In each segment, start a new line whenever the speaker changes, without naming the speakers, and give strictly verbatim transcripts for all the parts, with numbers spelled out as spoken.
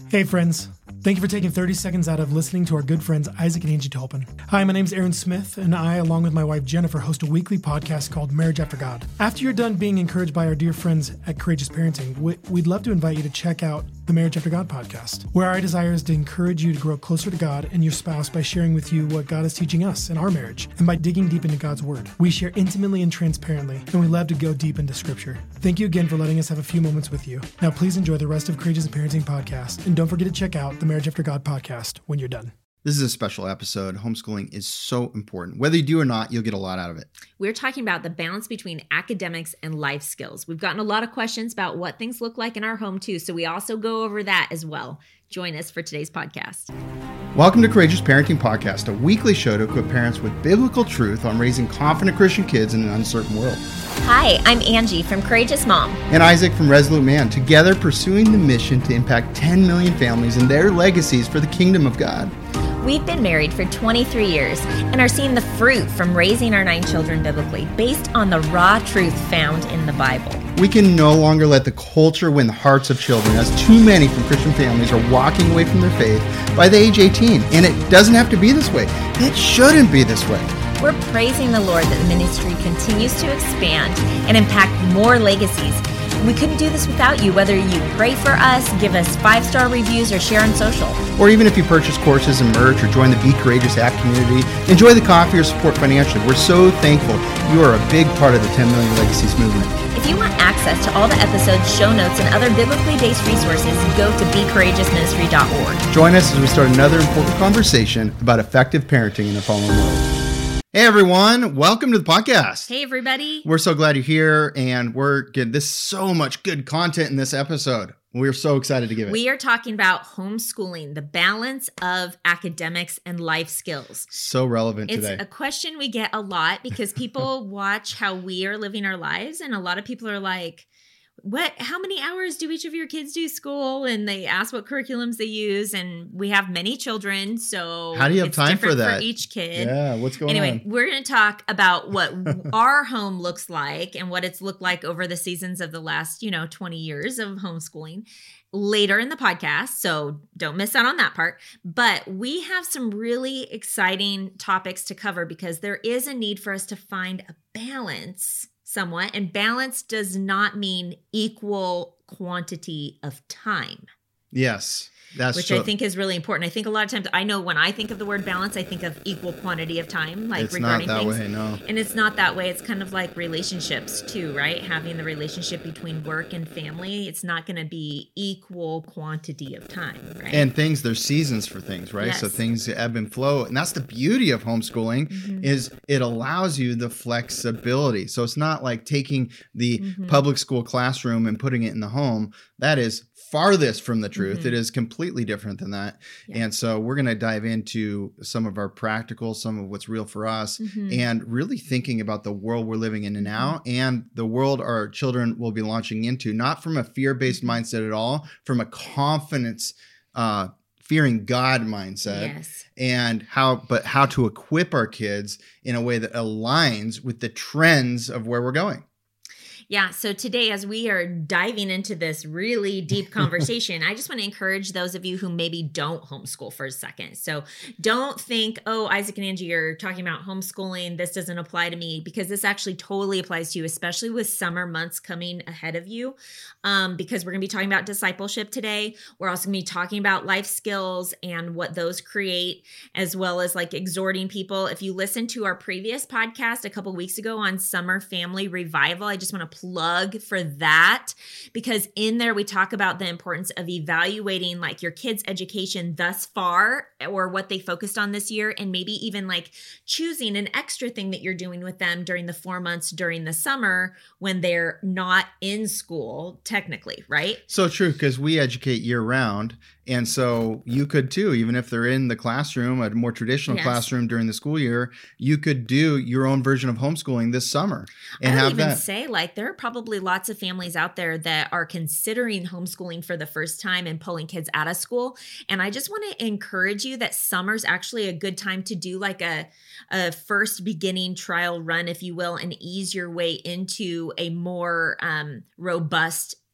Hey friends, thank you for taking thirty seconds out of listening to our good friends Isaac and Angie Tolpin. Hi, my name is Aaron Smith, and I, along with my wife Jennifer, host a weekly podcast called Marriage After God. After you're done being encouraged by our dear friends at Courageous Parenting, we'd love to invite you to check out the Marriage After God podcast, where our desire is to encourage you to grow closer to God and your spouse by sharing with you what God is teaching us in our marriage, and by digging deep into God's Word. We share intimately and transparently, and we love to go deep into Scripture. Thank you again for letting us have a few moments with you. Now please enjoy the rest of Courageous Parenting podcast, and don't forget to check out the Marriage After God podcast when you're done.
This is a special episode. Homeschooling is so important. Whether you do or not, you'll get a lot out of it.
We're talking about the balance between academics and life skills. We've gotten a lot of questions about what things look like in our home too, so we also go over that as well. Join us for today's podcast.
Welcome to Courageous Parenting Podcast, a weekly show to equip parents with biblical truth on raising confident Christian kids in an uncertain world.
Hi, I'm Angie from Courageous Mom.
And Isaac from Resolute Man, together pursuing the mission to impact ten million families and their legacies for the kingdom of God.
We've been married for twenty-three years and are seeing the fruit from raising our nine children biblically, based on the raw truth found in the Bible.
We can no longer let the culture win the hearts of children, as too many from Christian families are walking away from their faith by the age eighteen. And it doesn't have to be this way. It shouldn't be this way.
We're praising the Lord that the ministry continues to expand and impact more legacies. We couldn't do this without you, whether you pray for us, give us five-star reviews, or share on social.
Or even if you purchase courses and merch or join the Be Courageous app community, enjoy the coffee or support financially. We're so thankful you are a big part of the ten million Legacies movement.
If you want access to all the episodes, show notes, and other biblically based resources, go to be courageous ministry dot org.
Join us as we start another important conversation about effective parenting in a fallen world. Hey everyone, welcome to the podcast.
Hey everybody.
We're so glad you're here, and we're getting this so much good content in this episode. We're so excited to give it.
We are talking about homeschooling, the balance of academics and life skills.
So relevant
it's
today.
It's a question we get a lot because people watch how we are living our lives, and a lot of people are like, what, how many hours do each of your kids do school? And they ask what curriculums they use. And we have many children, so
how do you have
it's
time for that?
For each kid.
Yeah, what's going
anyway,
on?
Anyway, we're going to talk about what our home looks like and what it's looked like over the seasons of the last, you know, twenty years of homeschooling later in the podcast. So don't miss out on that part. But we have some really exciting topics to cover because there is a need for us to find a balance somewhat. And balance does not mean equal quantity of time.
Yes, that's
Which
true.
I think is really important. I think a lot of times, I know when I think of the word balance, I think of equal quantity of time, like
it's
regarding
not that
things.
way, no.
And it's not that way. It's kind of like relationships too, right? Having the relationship between work and family, it's not going to be equal quantity of time, right?
And things, there's seasons for things, right?
Yes.
So things ebb and flow. And that's the beauty of homeschooling mm-hmm. is it allows you the flexibility. So it's not like taking the mm-hmm. public school classroom and putting it in the home. That is farthest from the truth. Mm-hmm. It is completely different than that. Yeah. And so we're going to dive into some of our practical, some of what's real for us, mm-hmm. and really thinking about the world we're living in now and the world our children will be launching into, not from a fear-based mindset at all, from a confidence, uh, fearing God mindset.
Yes.
And how, but how to equip our kids in a way that aligns with the trends of where we're going.
Yeah. So today, as we are diving into this really deep conversation, I just want to encourage those of you who maybe don't homeschool for a second. So don't think, oh, Isaac and Angie are talking about homeschooling. This doesn't apply to me, because this actually totally applies to you, especially with summer months coming ahead of you. Um, because we're going to be talking about discipleship today. We're also going to be talking about life skills and what those create, as well as like exhorting people. If you listen to our previous podcast a couple weeks ago on summer family revival, I just want to plug for that, because in there we talk about the importance of evaluating like your kids' education thus far, or what they focused on this year, and maybe even like choosing an extra thing that you're doing with them during the four months during the summer when they're not in school technically, right?
So true, because we educate year round. And so you could too, even if they're in the classroom, a more traditional yes. classroom during the school year, you could do your own version of homeschooling this summer. And
I would
have
even
that.
say like there are probably lots of families out there that are considering homeschooling for the first time and pulling kids out of school. And I just want to encourage you that summer's actually a good time to do like a, a first beginning trial run, if you will, and ease your way into a more um, robust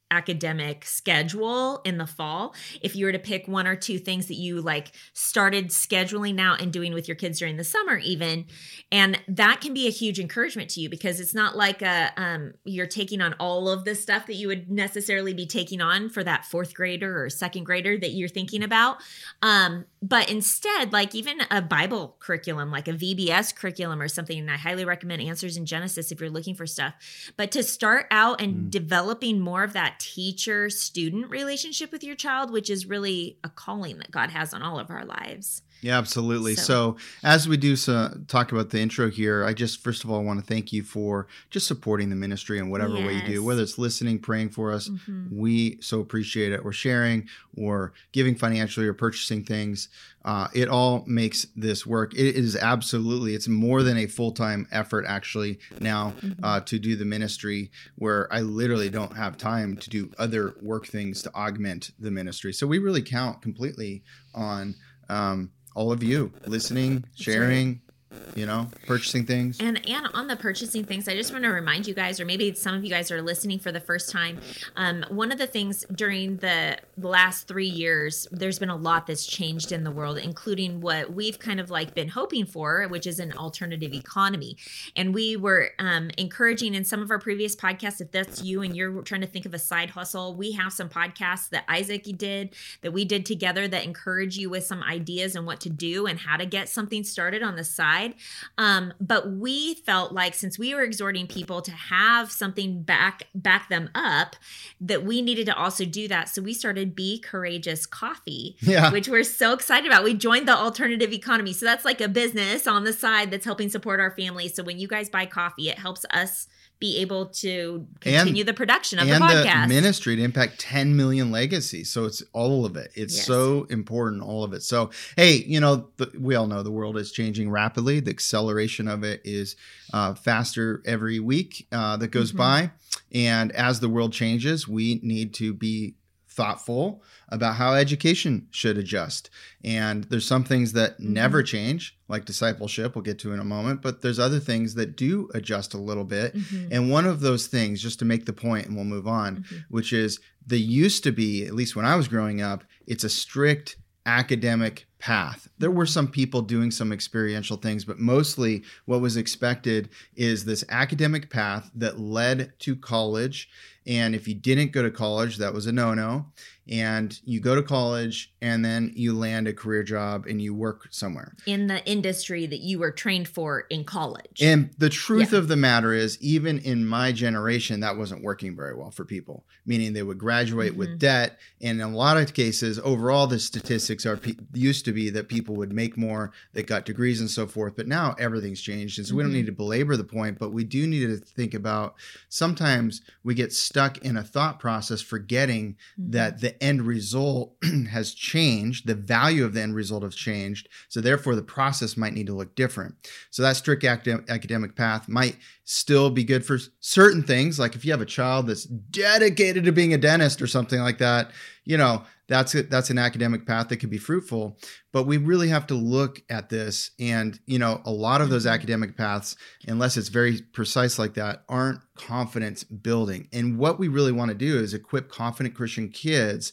academic schedule in the fall, if you were to pick one or two things that you like started scheduling out and doing with your kids during the summer even, and that can be a huge encouragement to you, because it's not like a um you're taking on all of the stuff that you would necessarily be taking on for that fourth grader or second grader that you're thinking about, um but instead, like even a Bible curriculum, like a V B S curriculum or something, and I highly recommend Answers in Genesis if you're looking for stuff, but to start out and mm. developing more of that teacher-student relationship with your child, which is really a calling that God has on all of our lives.
Yeah, absolutely. So,
So,
as we do so, talk about the intro here, I just, first of all, want to thank you for just supporting the ministry in whatever way you do,
yes.
whether it's listening, praying for us.
Mhm.
We so appreciate it, or sharing, or giving financially, or purchasing things. Uh, it all makes this work. It is absolutely, it's more than a full-time effort actually now
Mhm.
uh, to do the ministry, where I literally don't have time to do other work things to augment the ministry. So we really count completely on um, all of you listening, sharing, you know, purchasing things.
And and on the purchasing things, I just want to remind you guys, or maybe some of you guys are listening for the first time. Um, one of the things during the last three years, there's been a lot that's changed in the world, including what we've kind of like been hoping for, which is an alternative economy. And we were um, encouraging in some of our previous podcasts, if that's you and you're trying to think of a side hustle, we have some podcasts that Isaac did, that we did together, that encourage you with some ideas and what to do and how to get something started on the side. Um, but we felt like, since we were exhorting people to have something back back them up, that we needed to also do that. So we started Be Courageous Coffee,
Yeah.
which we're so excited about. We joined the alternative economy. So that's like a business on the side that's helping support our family. So when you guys buy coffee, it helps us be able to continue
And-
the production of
and
the podcast.
the ministry to impact ten million legacies. So it's all of it. It's
Yes.
so important, all of it. So, hey, you know, the, we all know the world is changing rapidly. The acceleration of it is uh, faster every week uh, that goes
Mhm.
by. And as the world changes, we need to be thoughtful about how education should adjust. And there's some things that
Mhm.
never change, like discipleship, we'll get to in a moment, but there's other things that do adjust a little bit.
Mhm.
And one of those things, just to make the point, and we'll move on,
Mhm.
which is there used to be, at least when I was growing up, it's a strict academic path. There were some people doing some experiential things, but mostly what was expected is this academic path that led to college. And if you didn't go to college, that was a no-no. And you go to college and then you land a career job and you work somewhere.
In the industry that you were trained for in college.
And the truth
Yeah.
of the matter is, even in my generation, that wasn't working very well for people, meaning they would graduate
Mhm.
with debt. And in a lot of cases, overall, the statistics are pe- used to be that people would make more, they got degrees and so forth. But now everything's changed. And so we don't
Mhm.
need to belabor the point, but we do need to think about, sometimes we get stuck in a thought process, forgetting
Mhm.
that the end result has changed. The value of the end result has changed. So therefore, the process might need to look different. So that strict acad- academic path might still be good for certain things. Like if you have a child that's dedicated to being a dentist or something like that, you know, that's it. That's an academic path that could be fruitful. But we really have to look at this. And, you know, a lot of those
Mhm.
academic paths, unless it's very precise like that, aren't confidence building. And what we really want to do is equip confident Christian kids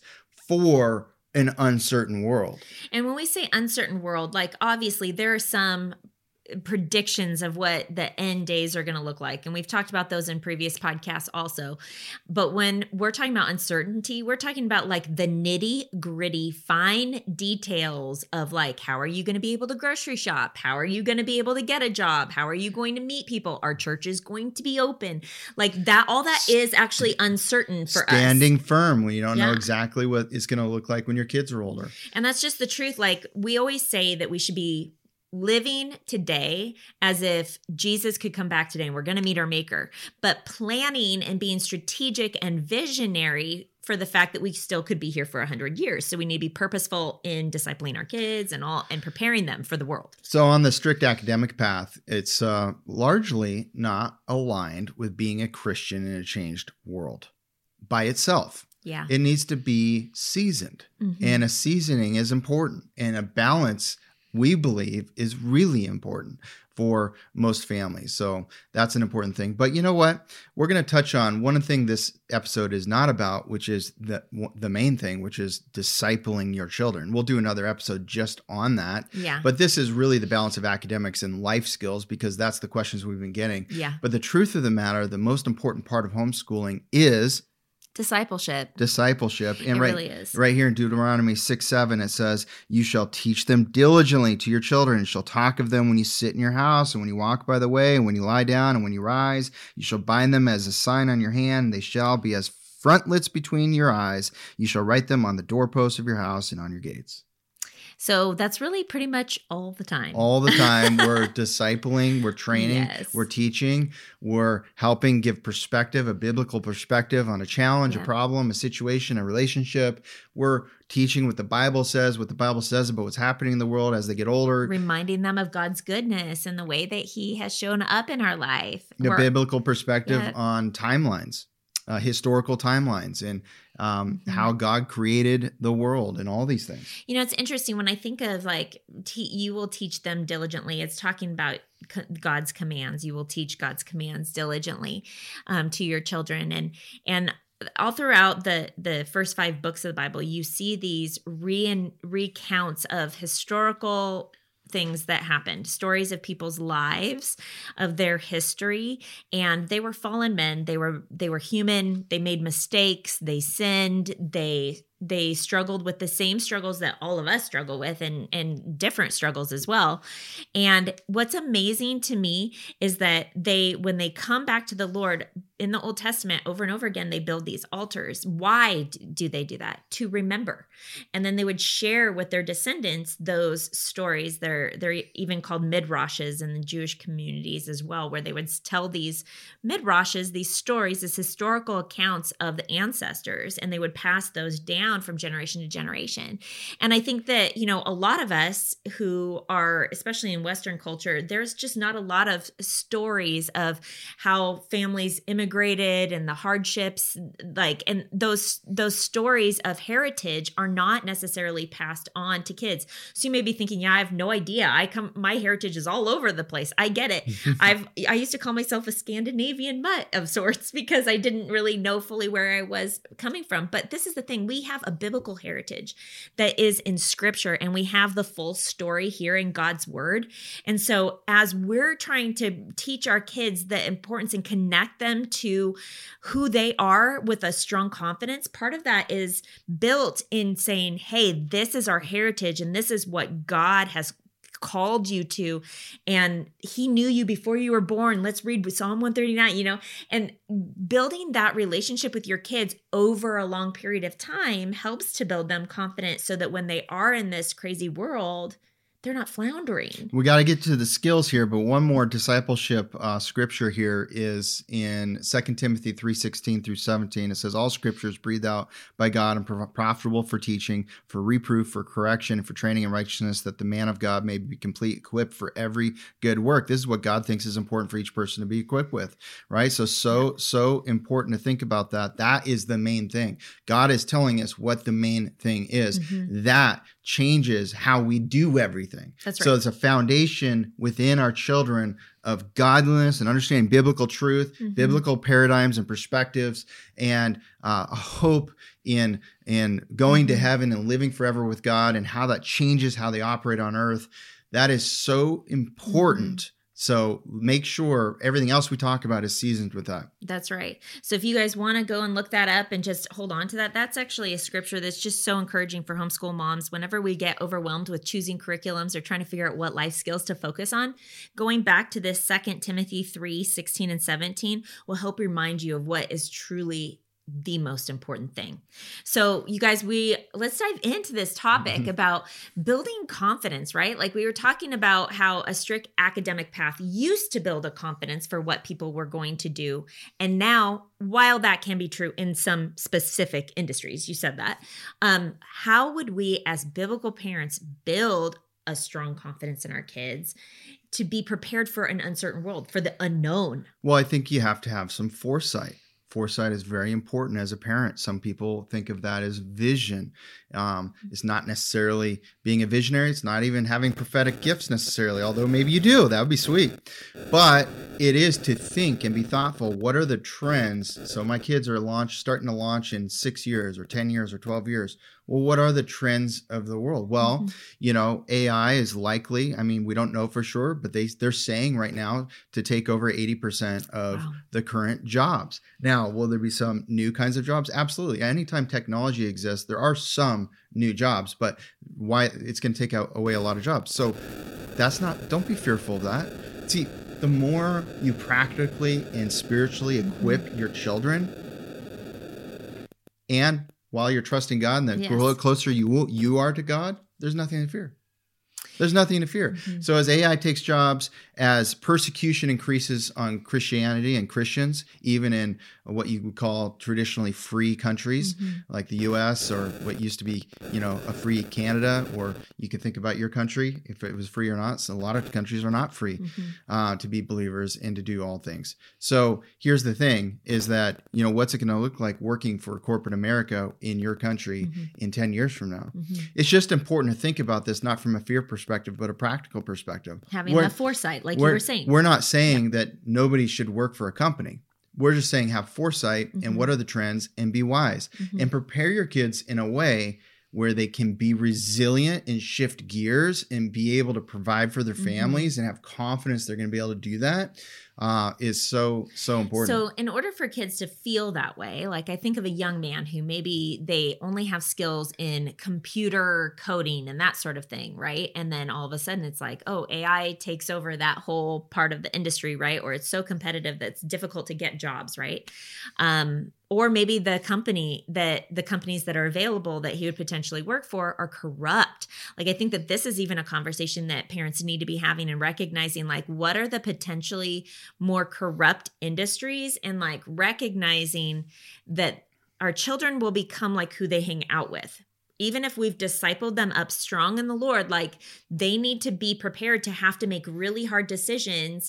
for an uncertain world.
And when we say uncertain world, like obviously there are some predictions of what the end days are going to look like. And we've talked about those in previous podcasts also. But when we're talking about uncertainty, we're talking about like the nitty gritty fine details of like, how are you going to be able to grocery shop? How are you going to be able to get a job? How are you going to meet people? Our church is going to be open. Like that, all that is actually uncertain for us.
Standing firm when you don't know
Yeah.
exactly what it's going to look like when your kids are older.
And that's just the truth. Like we always say that we should be living today as if Jesus could come back today and we're going to meet our maker, but planning and being strategic and visionary for the fact that we still could be here for a hundred years. So we need to be purposeful in discipling our kids and all and preparing them for the world.
So on the strict academic path, it's uh, largely not aligned with being a Christian in a changed world by itself.
Yeah.
It needs to be seasoned.
Mhm.
And a seasoning is important, and a balance we believe is really important for most families. So that's an important thing. But you know what? We're going to touch on one thing this episode is not about, which is the the main thing, which is discipling your children. We'll do another episode just on that.
Yeah.
But this is really the balance of academics and life skills, because that's the questions we've been getting.
Yeah.
But the truth of the matter, the most important part of homeschooling is
discipleship.
Discipleship. And
it
right,
really is.
Right here in Deuteronomy six seven, it says, you shall teach them diligently to your children, and shall talk of them when you sit in your house, and when you walk by the way, and when you lie down, and when you rise. You shall bind them as a sign on your hand. They shall be as frontlets between your eyes. You shall write them on the doorposts of your house and on your gates.
So that's really pretty much all the time.
All the time. We're discipling, we're training,
yes.
we're teaching, we're helping give perspective, a biblical perspective on a challenge,
yeah.
a problem, a situation, a relationship. We're teaching what the Bible says, what the Bible says about what's happening in the world as they get older.
Reminding them of God's goodness and the way that he has shown up in our life.
The
we're,
biblical perspective
yeah.
on timelines. Uh, historical timelines and um,
mm-hmm.
how God created the world and all these things.
You know, it's interesting when I think of like, te- you will teach them diligently. It's talking about co- God's commands. You will teach God's commands diligently um, to your children. And, and all throughout the, the first five books of the Bible, you see these re- recounts of historical things that happened, stories of people's lives, of their history, and they were fallen men. They were they were human. They made mistakes. They sinned. They they struggled with the same struggles that all of us struggle with, and and different struggles as well. And what's amazing to me is that they, when they come back to the Lord in the Old Testament, over and over again, they build these altars. Why do they do that? To remember. And then they would share with their descendants those stories. They're they're even called midrashes in the Jewish communities as well, where they would tell these midrashes, these stories, these historical accounts of the ancestors, and they would pass those down from generation to generation. And I think that, you know, a lot of us who are, especially in Western culture, there's just not a lot of stories of how families immigrated and the hardships, like, and those those stories of heritage are not necessarily passed on to kids. So you may be thinking, yeah, I have no idea. I come, my heritage is all over the place. I get it. I've, I used to call myself a Scandinavian mutt of sorts because I didn't really know fully where I was coming from. But this is the thing. We have a biblical heritage that is in scripture, and we have the full story here in God's word. And so as we're trying to teach our kids the importance and connect them to who they are with a strong confidence, part of that is built in saying, hey, this is our heritage and this is what God has called you to, and he knew you before you were born. Let's read Psalm one thirty-nine, you know, and building that relationship with your kids over a long period of time helps to build them confidence so that when they are in this crazy world, they're not floundering.
We got to get to the skills here, but one more discipleship uh, scripture here is in Second Timothy three sixteen through seventeen. It says, all scripture is breathed out by God and profitable for teaching, for reproof, for correction, and for training in righteousness, that the man of God may be complete, equipped for every good work. This is what God thinks is important for each person to be equipped with, right? So, so, so important to think about that. That is the main thing. God is telling us what the main thing is. Mm-hmm. That changes how we do everything.
That's right.
So it's a foundation within our children of godliness and understanding biblical truth, mm-hmm. biblical paradigms and perspectives, and uh, a hope in in going mm-hmm. to heaven and living forever with God, and how that changes how they operate on earth. That is so important. Mm-hmm. So make sure everything else we talk about is seasoned with that.
That's right. So if you guys want to go and look that up and just hold on to that, that's actually a scripture that's just so encouraging for homeschool moms. Whenever we get overwhelmed with choosing curriculums or trying to figure out what life skills to focus on, going back to this Second Timothy three sixteen and seventeen will help remind you of what is truly the most important thing. So you guys, we let's dive into this topic mm-hmm. about building confidence, right? Like we were talking about how a strict academic path used to build a confidence for what people were going to do. And now, while that can be true in some specific industries, you said that, um, how would we as biblical parents build a strong confidence in our kids to be prepared for an uncertain world, for the unknown?
Well, I think you have to have some foresight. foresight is very important as a parent. Some people think of that as vision. Um, it's not necessarily being a visionary. It's not even having prophetic gifts necessarily, although maybe you do. That would be sweet. But it is to think and be thoughtful. What are the trends? So my kids are launch, starting to launch in six years or ten years or twelve years. Well, what are the trends of the world? Well, mm-hmm. you know, A I is likely, I mean, we don't know for sure, but they, they're saying right now to take over eighty percent of wow. the current jobs. Now, will there be some new kinds of jobs? Absolutely. Anytime technology exists, there are some new jobs, but why it's going to take out, away a lot of jobs. So that's not, don't be fearful of that. See, the more you practically and spiritually equip mm-hmm. your children, and while you're trusting God, and the yes. closer you you are to God, there's nothing to fear. There's nothing to fear. Mm-hmm. So as A I takes jobs, as persecution increases on Christianity and Christians, even in what you would call traditionally free countries mm-hmm. like the U S or what used to be, you know, a free Canada, or you could think about your country, if it was free or not. So a lot of countries are not free mm-hmm. uh, to be believers and to do all things. So here's the thing is that, you know, what's it going to look like working for corporate America in your country mm-hmm. in ten years from now? Mm-hmm. It's just important to think about this, not from a fear perspective, but a practical perspective.
Having the foresight, like you were saying.
We're not saying yeah. that nobody should work for a company. We're just saying have foresight mm-hmm. and what are the trends and be wise mm-hmm. and prepare your kids in a way where they can be resilient and shift gears and be able to provide for their families mm-hmm. and have confidence they're going to be able to do that uh, is so, so important.
So in order for kids to feel that way, like I think of a young man who maybe they only have skills in computer coding and that sort of thing, right? And then all of a sudden it's like, oh, A I takes over that whole part of the industry, right? Or it's so competitive that it's difficult to get jobs, right? Um, Or maybe the company that the companies that are available that he would potentially work for are corrupt. Like, I think that this is even a conversation that parents need to be having and recognizing, like, what are the potentially more corrupt industries, and like recognizing that our children will become like who they hang out with. Even if we've discipled them up strong in the Lord, like they need to be prepared to have to make really hard decisions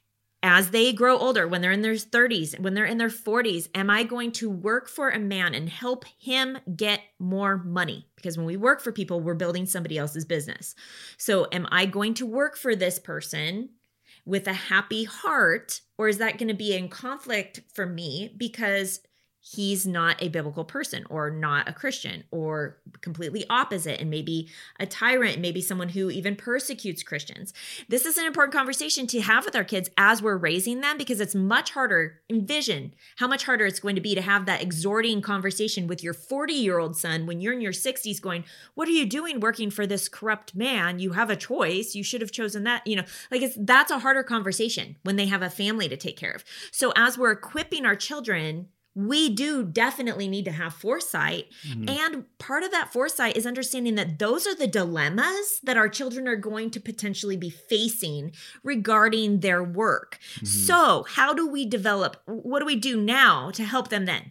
as they grow older, when they're in their thirties, when they're in their forties. Am I going to work for a man and help him get more money? Because when we work for people, we're building somebody else's business. So am I going to work for this person with a happy heart, or is that going to be in conflict for me because he's not a biblical person or not a Christian, or completely opposite and maybe a tyrant, maybe someone who even persecutes Christians? This is an important conversation to have with our kids as we're raising them, because it's much harder. Envision how much harder it's going to be to have that exhorting conversation with your forty-year-old son when you're in your sixties going, what are you doing working for this corrupt man? You have a choice. You should have chosen that. You know, like it's that's a harder conversation when they have a family to take care of. So as we're equipping our children, we do definitely need to have foresight. Mm-hmm. And part of that foresight is understanding that those are the dilemmas that our children are going to potentially be facing regarding their work. Mm-hmm. So how do we develop, what do we do now to help them then?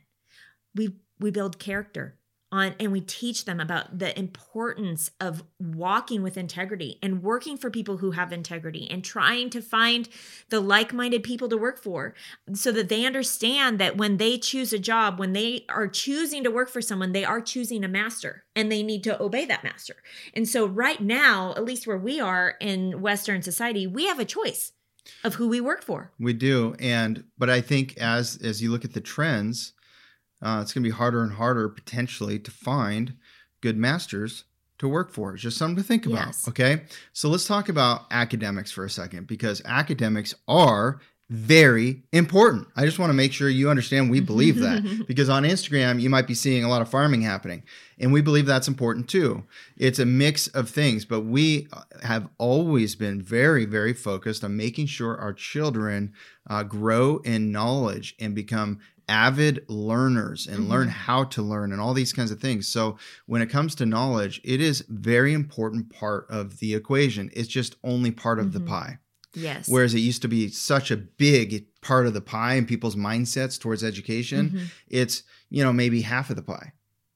We we build character on, and we teach them about the importance of walking with integrity and working for people who have integrity and trying to find the like-minded people to work for, so that they understand that when they choose a job, when they are choosing to work for someone, they are choosing a master and they need to obey that master. And so right now, at least where we are in Western society, we have a choice of who we work for.
We do. And, but I think as, as you look at the trends, Uh, it's going to be harder and harder potentially to find good masters to work for. It's just something to think about. Yes. Okay. So let's talk about academics for a second, because academics are very important. I just want to make sure you understand we believe that, because on Instagram, you might be seeing a lot of farming happening, and we believe that's important too. It's a mix of things, but we have always been very, very focused on making sure our children uh, grow in knowledge and become avid learners and mm-hmm. learn how to learn and all these kinds of things. So when it comes to knowledge, it is very important part of the equation. It's just only part of mm-hmm. the pie.
Yes.
Whereas it used to be such a big part of the pie in people's mindsets towards education, mm-hmm. it's, you know, maybe half of the pie.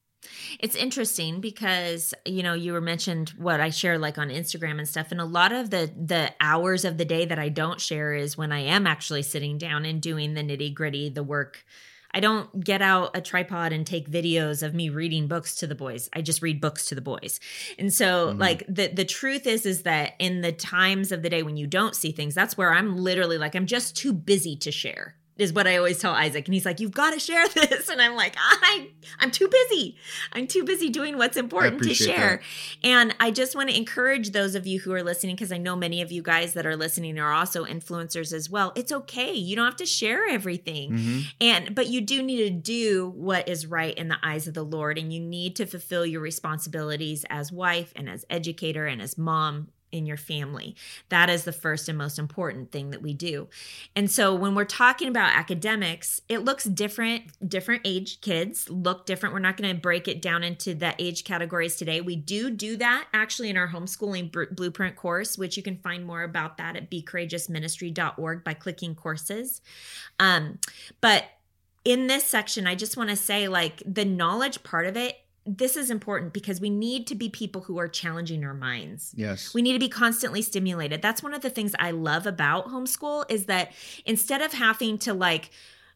It's interesting because, you know, you were mentioned what I share like on Instagram and stuff. And a lot of the the hours of the day that I don't share is when I am actually sitting down and doing the nitty gritty, the work I don't get out a tripod and take videos of me reading books to the boys. I just read books to the boys. And so mm-hmm. like the, the truth is, is that in the times of the day when you don't see things, that's where I'm literally like, I'm just too busy to share. Is what I always tell Isaac. And he's like, you've got to share this. And I'm like, I, I'm too busy. I'm too busy doing what's important to share. That. And I just want to encourage those of you who are listening, because I know many of you guys that are listening are also influencers as well. It's okay. You don't have to share everything. Mm-hmm. And, but you do need to do what is right in the eyes of the Lord. And you need to fulfill your responsibilities as wife and as educator and as mom in your family. That is the first and most important thing that we do. And so when we're talking about academics, it looks different. Different age kids look different. We're not going to break it down into the age categories today. We do do that actually in our homeschooling b- blueprint course, which you can find more about that at be courageous ministry dot org by clicking courses. Um, but in this section, I just want to say, like, the knowledge part of it, this is important because we need to be people who are challenging our minds.
Yes.
We need to be constantly stimulated. That's one of the things I love about homeschool is that instead of having to like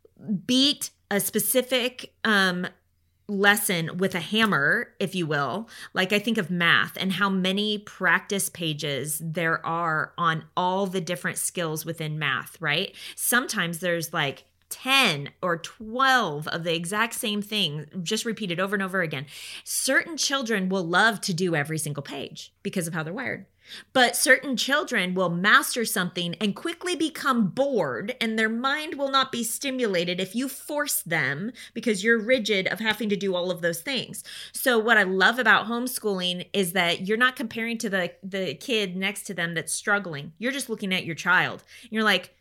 beat a specific um, lesson with a hammer, if you will, like I think of math and how many practice pages there are on all the different skills within math, right? Sometimes there's like ten or twelve of the exact same thing, just repeated over and over again. Certain children will love to do every single page because of how they're wired. But certain children will master something and quickly become bored, and their mind will not be stimulated if you force them because you're rigid of having to do all of those things. So what I love about homeschooling is that you're not comparing to the, the kid next to them that's struggling. You're just looking at your child. You're like,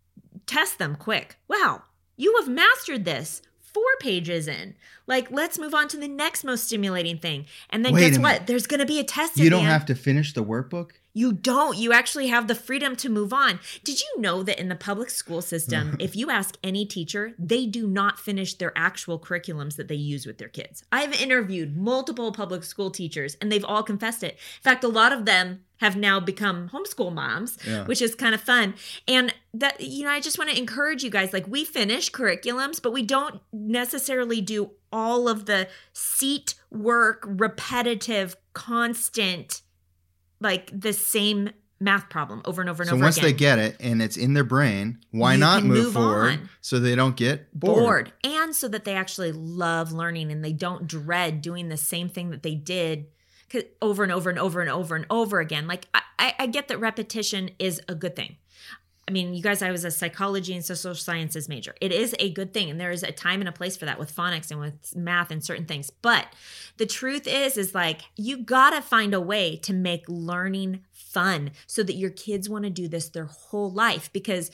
test them quick. Wow, you have mastered this. Four pages in. Like, let's move on to the next most stimulating thing. And then
Wait
guess what? There's going to be a test.
You
at
don't
the end.
have to finish the workbook?
You don't. You actually have the freedom to move on. Did you know that in the public school system, if you ask any teacher, they do not finish their actual curriculums that they use with their kids? I've interviewed multiple public school teachers and they've all confessed it. In fact, a lot of them have now become homeschool moms, yeah. which is kind of fun. And that, you know, I just want to encourage you guys, like, we finish curriculums, but we don't necessarily do all of the seat work, repetitive, constant, like the same math problem over and over and
so
over
again. So once
again.
they get it and it's in their brain, why
you
not move,
move
forward
on.
So they don't get bored.
bored? And so that they actually love learning and they don't dread doing the same thing that they did over and over and over and over and over again. Like, I, I get that repetition is a good thing. I mean, you guys, I was a psychology and social sciences major. It is a good thing. And there is a time and a place for that with phonics and with math and certain things. But the truth is, is like, you got to find a way to make learning fun so that your kids want to do this their whole life. Because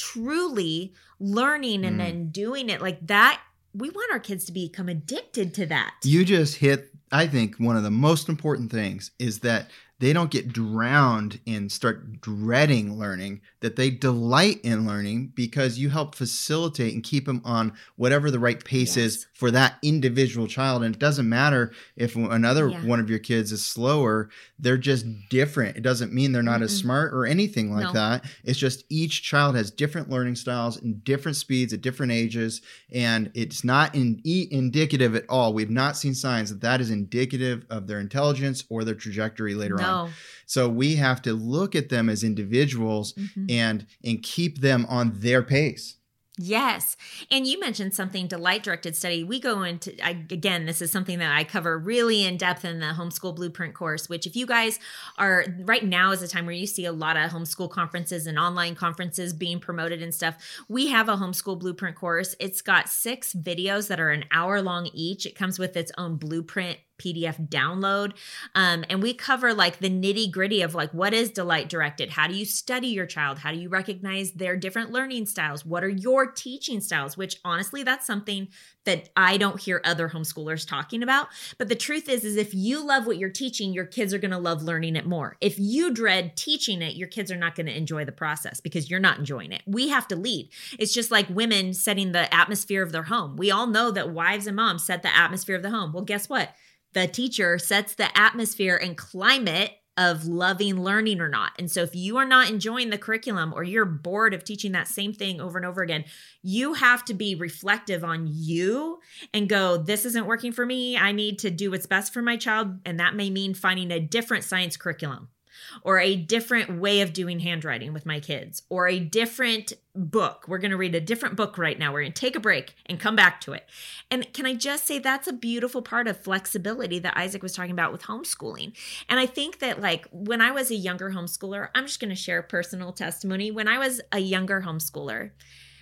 truly learning and mm. then doing it like that, we want our kids to become addicted to that.
You just hit, I think, one of the most important things is that they don't get drowned and start dreading learning, that they delight in learning because you help facilitate and keep them on whatever the right pace yes. is for that individual child. And it doesn't matter if another yeah. one of your kids is slower, they're just different. It doesn't mean they're not mm-hmm. as smart or anything like no. that. It's just each child has different learning styles and different speeds at different ages. And it's not in, e- indicative at all. We've not seen signs that that is indicative of their intelligence or their trajectory later no. on. So we have to look at them as individuals mm-hmm. and and keep them on their pace.
Yes. And you mentioned something, delight directed study. We go into, I, again, this is something that I cover really in depth in the Homeschool Blueprint course, which if you guys are, right now is a time where you see a lot of homeschool conferences and online conferences being promoted and stuff. We have a Homeschool Blueprint course. It's got six videos that are an hour long each. It comes with its own blueprint P D F download. Um, and we cover like the nitty gritty of like, what is delight directed? How do you study your child? How do you recognize their different learning styles? What are your teaching styles? Which honestly, that's something that I don't hear other homeschoolers talking about. But the truth is, is if you love what you're teaching, your kids are going to love learning it more. If you dread teaching it, your kids are not going to enjoy the process because you're not enjoying it. We have to lead. It's just like women setting the atmosphere of their home. We all know that wives and moms set the atmosphere of the home. Well, guess what? The teacher sets the atmosphere and climate of loving learning or not. And so if you are not enjoying the curriculum or you're bored of teaching that same thing over and over again, you have to be reflective on you and go, this isn't working for me. I need to do what's best for my child. And that may mean finding a different science curriculum, or a different way of doing handwriting with my kids, or a different book. We're going to read a different book right now. We're going to take a break and come back to it. And can I just say that's a beautiful part of flexibility that Isaac was talking about with homeschooling. And I think that like when I was a younger homeschooler, I'm just going to share a personal testimony. When I was a younger homeschooler,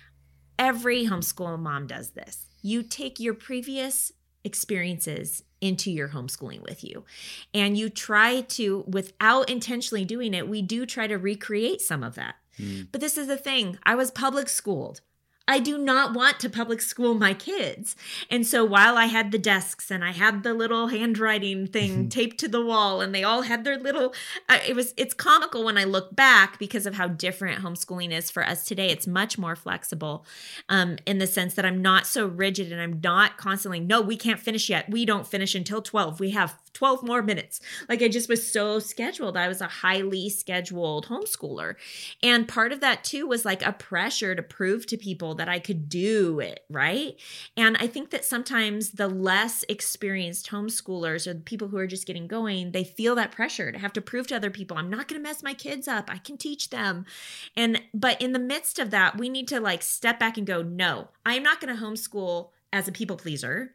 every homeschool mom does this. You take your previous experiences into your homeschooling with you. And you try to, without intentionally doing it, we do try to recreate some of that. Mm. But this is the thing. I was public schooled. I do not want to public school my kids. And so while I had the desks and I had the little handwriting thing taped to the wall and they all had their little, uh, it was, it's comical when I look back because of how different homeschooling is for us today. It's much more flexible um, in the sense that I'm not so rigid and I'm not constantly, no, we can't finish yet. We don't finish until twelve. We have twelve more minutes. Like I just was so scheduled. I was a highly scheduled homeschooler. And part of that too was like a pressure to prove to people that I could do it, right? And I think that sometimes the less experienced homeschoolers or the people who are just getting going, they feel that pressure to have to prove to other people, I'm not going to mess my kids up. I can teach them. And, but in the midst of that, we need to like step back and go, no, I'm not going to homeschool as a people pleaser.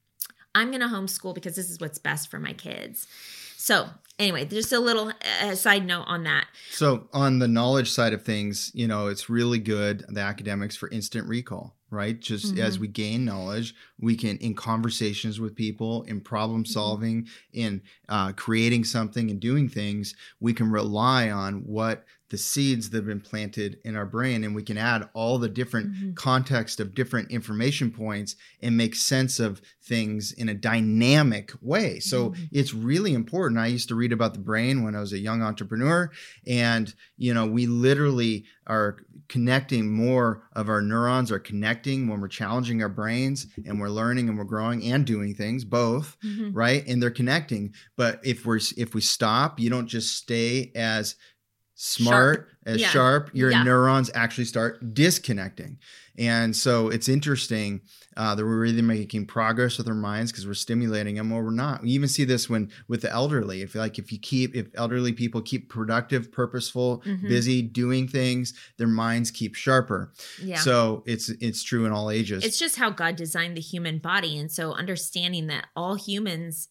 I'm going to homeschool because this is what's best for my kids. So anyway, just a little uh, side note on that.
So on the knowledge side of things, you know, it's really good, the academics, for instant recall, right? Just mm-hmm. as we gain knowledge, we can, in conversations with people, in problem solving, mm-hmm. in uh, creating something and doing things, we can rely on what the seeds that have been planted in our brain, and we can add all the different mm-hmm. context of different information points and make sense of things in a dynamic way. So mm-hmm. it's really important. I used to read about the brain when I was a young entrepreneur, and you know, we literally are connecting, more of our neurons are connecting when we're challenging our brains and we're learning and we're growing and doing things, both, mm-hmm. right? And they're connecting. But if we're if we stop, you don't just stay as smart, sharp. as yeah. sharp, your yeah. neurons actually start disconnecting. And so it's interesting uh, that we're really making progress with our minds because we're stimulating them, or we're not. We even see this when with the elderly. If like if you keep if elderly people keep productive, purposeful, mm-hmm. busy doing things, their minds keep sharper. Yeah. So it's it's true in all ages.
It's just how God designed the human body, and so understanding that all humans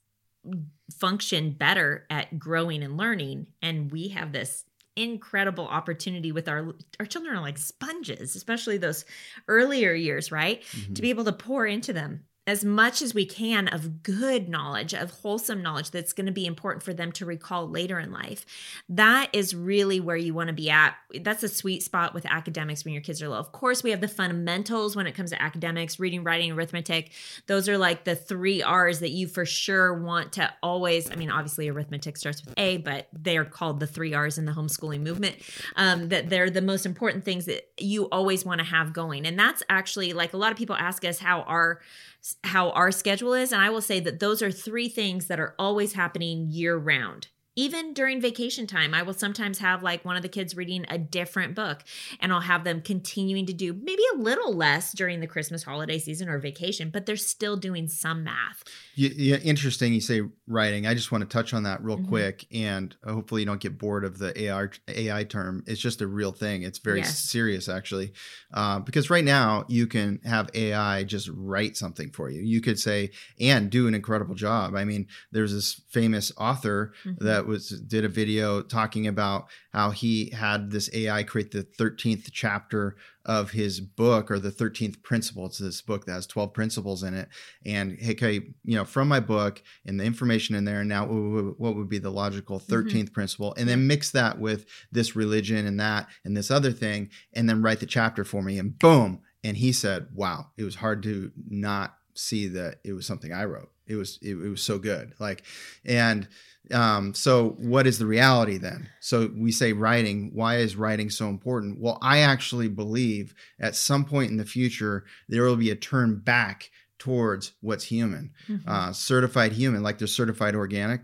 function better at growing and learning, and we have this incredible opportunity with our our children are like sponges, especially those earlier years, right? Mm-hmm. To be able to pour into them as much as we can of good knowledge, of wholesome knowledge that's going to be important for them to recall later in life. That is really where you want to be at. That's a sweet spot with academics when your kids are little. Of course, we have the fundamentals when it comes to academics, reading, writing, arithmetic. Those are like the three R's that you for sure want to always, I mean, obviously arithmetic starts with A, but they are called the three R's in the homeschooling movement, um, that they're the most important things that you always want to have going. And that's actually like a lot of people ask us how our how our schedule is. And I will say that those are three things that are always happening year round. Even during vacation time, I will sometimes have like one of the kids reading a different book, and I'll have them continuing to do maybe a little less during the Christmas holiday season or vacation, but they're still doing some math.
Yeah, yeah, interesting. You say writing. I just want to touch on that real mm-hmm. quick, and hopefully you don't get bored of the A I, A I term. It's just a real thing. It's very yes. serious, actually, uh, because right now you can have A I just write something for you. You could say, and do an incredible job. I mean, there's this famous author mm-hmm. that was did a video talking about how he had this A I create the thirteenth chapter of his book, or the thirteenth principle. It's this book that has twelve principles in it. And hey, okay, you know, from my book and the information in there, now what would be the logical thirteenth mm-hmm. principle? And then mix that with this religion and that and this other thing, and then write the chapter for me, and boom. And he said, wow, it was hard to not see that it was something I wrote. It was, it, it was so good. Like, and Um, so what is the reality then? So we say writing. Why is writing so important? Well, I actually believe at some point in the future, there will be a turn back towards what's human, mm-hmm. uh, certified human, like there's certified organic, which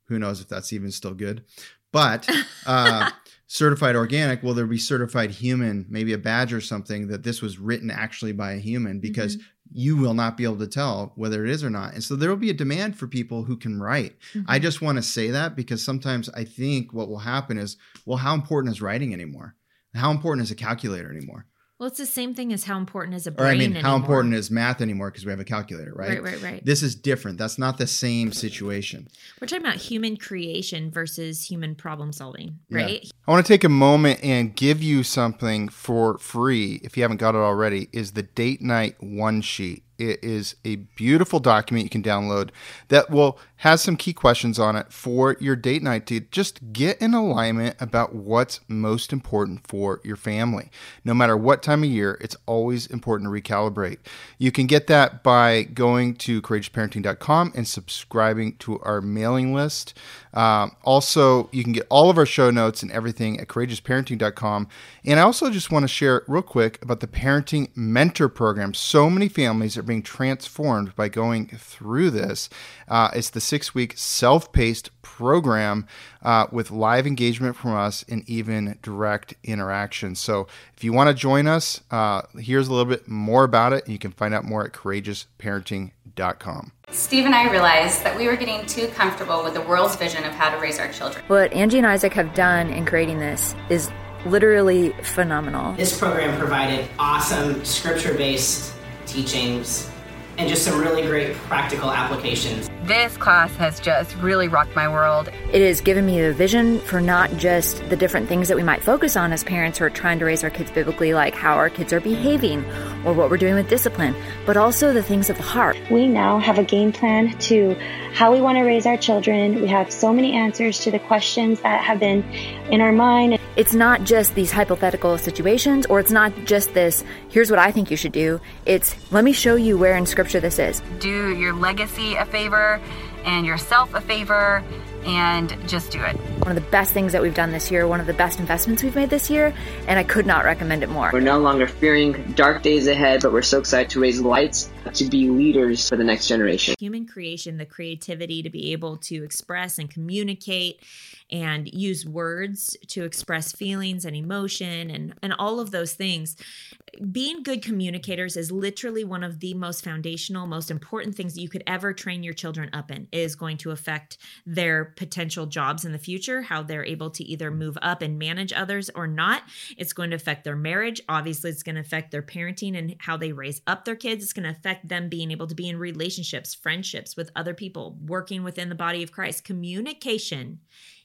Who knows if that's even still good? But uh, certified organic, will there be certified human, maybe a badge or something that this was written actually by a human, because mm-hmm. you will not be able to tell whether it is or not. And so there will be a demand for people who can write. Mm-hmm. I just want to say that because sometimes I think what will happen is, well, how important is writing anymore? How important is a calculator anymore?
Well, it's the same thing as how important is a brain
Or I mean,
anymore.
how important is math anymore because we have a calculator, right?
Right, right, right.
This is different. That's not the same situation.
We're talking about human creation versus human problem solving, right?
Yeah. I want to take a moment and give you something for free, if you haven't got it already, is the Date Night One Sheet. It is a beautiful document you can download that will have some key questions on it for your date night to just get in alignment about what's most important for your family. No matter what time of year, it's always important to recalibrate. You can get that by going to courageous parenting dot com and subscribing to our mailing list. Um, also, you can get all of our show notes and everything at courageous parenting dot com. And I also just want to share real quick about the Parenting Mentor Program. So many families are being transformed by going through this. Uh, it's the six-week self-paced program uh, with live engagement from us and even direct interaction. So if you want to join us, uh, here's a little bit more about it, and you can find out more at courageous parenting dot com.
Steve and I realized that we were getting too comfortable with the world's vision of how to raise our children.
What Angie and Isaac have done in creating this is literally phenomenal.
This program provided awesome scripture-based teachings and just some really great practical applications.
This class has just really rocked my world.
It has given me a vision for not just the different things that we might focus on as parents who are trying to raise our kids biblically, like how our kids are behaving or what we're doing with discipline, but also the things of the heart.
We now have a game plan to how we want to raise our children. We have so many answers to the questions that have been in our mind.
It's not just these hypothetical situations, or it's not just this, here's what I think you should do. It's, let me show you where in Scripture this is.
Do your legacy a favor and yourself a favor and just do it.
One of the best things that we've done this year, one of the best investments we've made this year, and I could not recommend it more.
We're no longer fearing dark days ahead, but we're so excited to raise lights, to be leaders for the next generation.
Human creation, the creativity to be able to express and communicate and use words to express feelings and emotion and, and all of those things. Being good communicators is literally one of the most foundational, most important things that you could ever train your children up in. It is going to affect their potential jobs in the future, how they're able to either move up and manage others or not. It's going to affect their marriage. Obviously, it's going to affect their parenting and how they raise up their kids. It's going to affect them being able to be in relationships, friendships with other people, working within the body of Christ. Communication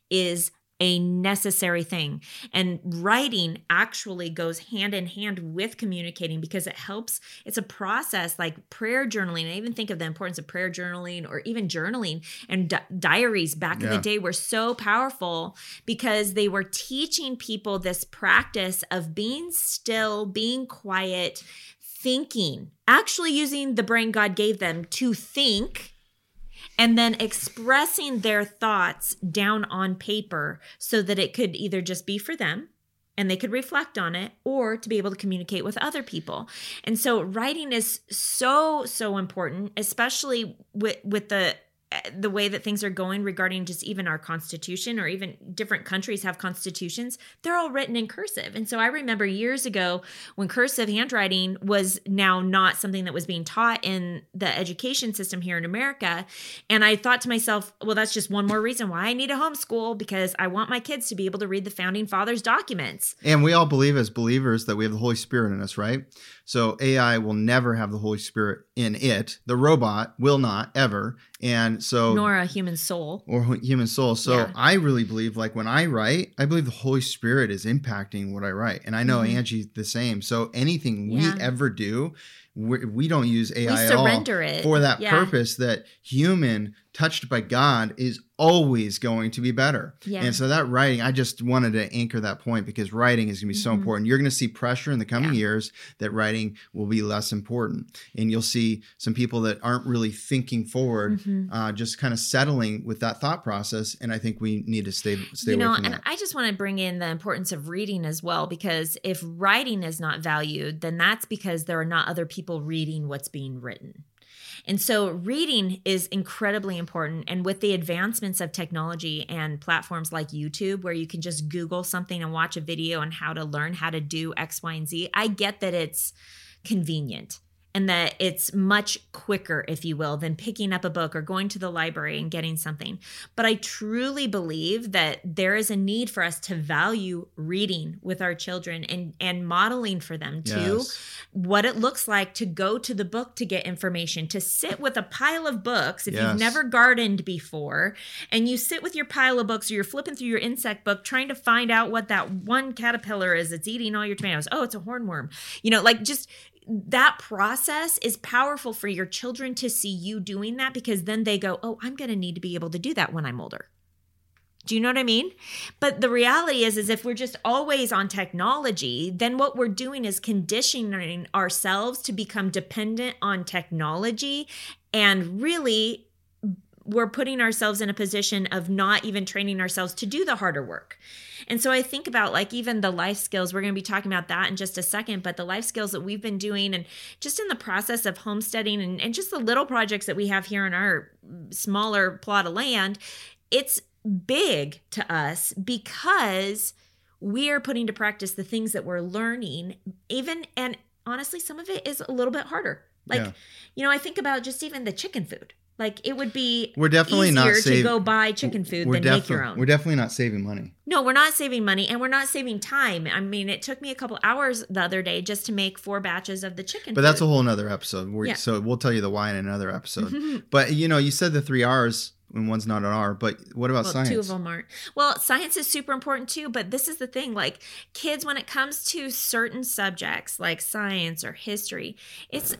is a necessary thing. And writing actually goes hand in hand with communicating because it helps. It's a process like prayer journaling. I even think of the importance of prayer journaling or even journaling, and di- diaries back yeah. in the day were so powerful because they were teaching people this practice of being still, being quiet, thinking, actually using the brain God gave them to think, and then expressing their thoughts down on paper so that it could either just be for them and they could reflect on it, or to be able to communicate with other people. And so writing is so, so important, especially with, with the the way that things are going regarding just even our Constitution, or even different countries have constitutions. They're all written in cursive. And so I remember years ago when cursive handwriting was now not something that was being taught in the education system here in America. And I thought to myself, well, that's just one more reason why I need a homeschool, because I want my kids to be able to read the founding fathers' documents.
And we all believe as believers that we have the Holy Spirit in us, right? So A I will never have the Holy Spirit in it. The robot will not ever. And so,
nor a human soul
or human soul. So
yeah.
I really believe, like when I write, I believe the Holy Spirit is impacting what I write. And I know mm-hmm. Angie's the same. So anything yeah. we ever do, we, we don't use A I
we
at
surrender
all
it.
for that
yeah.
purpose, that human touched by God is always going to be better.
Yeah.
And so that writing, I just wanted to anchor that point, because writing is going to be so mm-hmm. important. You're going to see pressure in the coming yeah. years that writing will be less important. And you'll see some people that aren't really thinking forward, mm-hmm. uh, just kind of settling with that thought process. And I think we need to stay, stay
you
away
know,
from
and
that.
I just want to bring in the importance of reading as well, because if writing is not valued, then that's because there are not other people reading what's being written. And so reading is incredibly important. And with the advancements of technology and platforms like YouTube, where you can just Google something and watch a video on how to learn how to do X, Y, and Z, I get that it's convenient and that it's much quicker, if you will, than picking up a book or going to the library and getting something. But I truly believe that there is a need for us to value reading with our children and, and modeling for them too,
Yes.
what it looks like to go to the book to get information, to sit with a pile of books. If
Yes.
you've never gardened before and you sit with your pile of books or you're flipping through your insect book trying to find out what that one caterpillar is that's eating all your tomatoes. Oh, it's a hornworm. You know, like just that process is powerful for your children to see you doing that, because then they go, oh, I'm going to need to be able to do that when I'm older. Do you know what I mean? But the reality is, is if we're just always on technology, then what we're doing is conditioning ourselves to become dependent on technology, and really we're putting ourselves in a position of not even training ourselves to do the harder work. And so I think about like even the life skills, we're going to be talking about that in just a second, but the life skills that we've been doing and just in the process of homesteading and, and just the little projects that we have here on our smaller plot of land, it's big to us because we are putting to practice the things that we're learning, even, and honestly, some of it is a little bit harder. Like,
Yeah.
you know, I think about just even the chicken food. Like it would be
We're definitely
easier
not
to
save-
go buy chicken food
We're
than make your
defi-
own.
We're definitely not saving money.
No, we're not saving money, and we're not saving time. I mean, it took me a couple hours the other day just to make four batches of the chicken
But that's a
food.
whole nother episode. We're,
Yeah.
So we'll tell you the why in another episode. But you know, you said the three R's and one's not an R. But what about
Well,
science?
two of them aren't. Well, science is super important too, but this is the thing. Like kids, when it comes to certain subjects like science or history, it's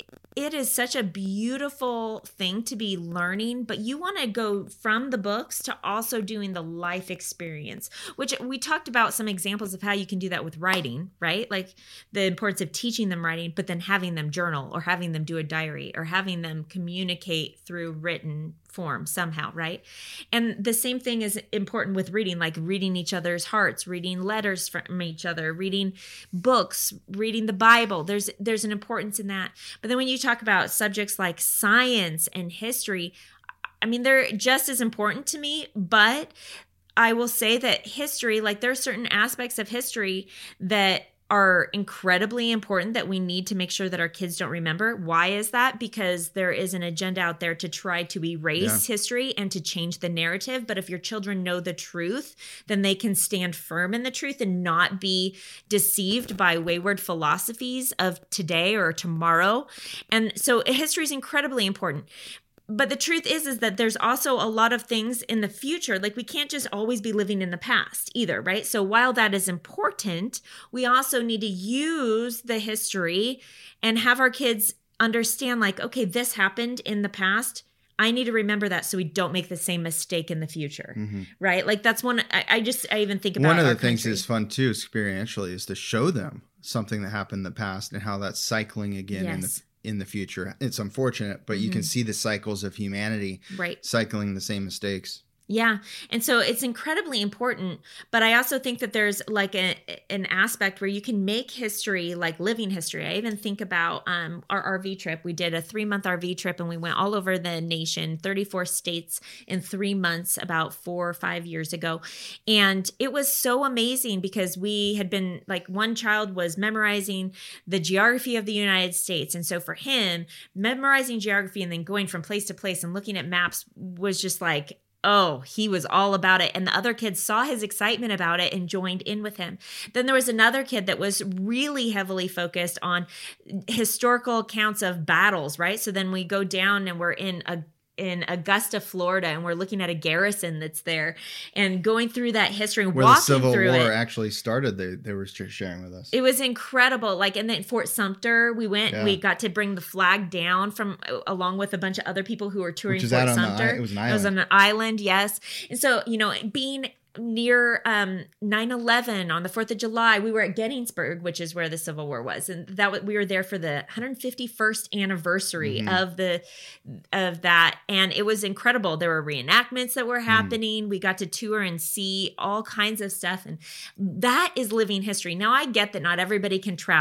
it is such a beautiful thing to be learning, but you want to go from the books to also doing the life experience, which we talked about some examples of how you can do that with writing, right? Like the importance of teaching them writing, but then having them journal or having them do a diary or having them communicate through written form somehow, right? And the same thing is important with reading, like reading each other's hearts, reading letters from each other, reading books, reading the Bible. There's there's an importance in that. But then when you talk about subjects like science and history, I mean, they're just as important to me, but I will say that history, like there are certain aspects of history that are incredibly important that we need to make sure that our kids don't remember. Why is that? Because there is an agenda out there to try to erase
Yeah.
history and to change the narrative. But if your children know the truth, then they can stand firm in the truth and not be deceived by wayward philosophies of today or tomorrow. And so history is incredibly important. But the truth is, is that there's also a lot of things in the future. Like we can't just always be living in the past either, right? So while that is important, we also need to use the history and have our kids understand like, okay, this happened in the past. I need to remember that so we don't make the same mistake in the future,
Mm-hmm.
right? Like that's one, I, I just, I even think about
One of
our
the things
country.
that's fun too, experientially, is to show them something that happened in the past and how that's cycling again in the
Yes.
in the future. It's unfortunate, but you can see the cycles of humanity
Right.
cycling the same mistakes.
Yeah. And so it's incredibly important. But I also think that there's like a, an aspect where you can make history like living history. I even think about um, our R V trip. We did a three month R V trip and we went all over the nation, thirty-four states in three months about four or five years ago. And it was so amazing because we had been like one child was memorizing the geography of the United States. And so for him, memorizing geography and then going from place to place and looking at maps was just like, oh, he was all about it. And the other kids saw his excitement about it and joined in with him. Then there was another kid that was really heavily focused on historical accounts of battles, right? So then we go down and we're in a in Augusta, Florida, and we're looking at a garrison that's there and going through that history and
Where the
walking
Civil
through
War
it.
actually started, they, they were just sharing with us.
It was incredible. Like, and then Fort Sumter, we went,
Yeah.
we got to bring the flag down from, along with a bunch of other people who were touring
Which is
Fort
out on the
Sumter.
i- it was an
It was on
island.
an island, yes. And so, you know, being near um, nine eleven on the fourth of July, we were at Gettysburg, which is where the Civil War was. And that was, we were there for the one hundred fifty-first anniversary
Mhm.
of the, of that. And it was incredible. There were reenactments that were
Mm-hmm.
happening. We got to tour and see all kinds of stuff. And that is living history. Now I get that not everybody can travel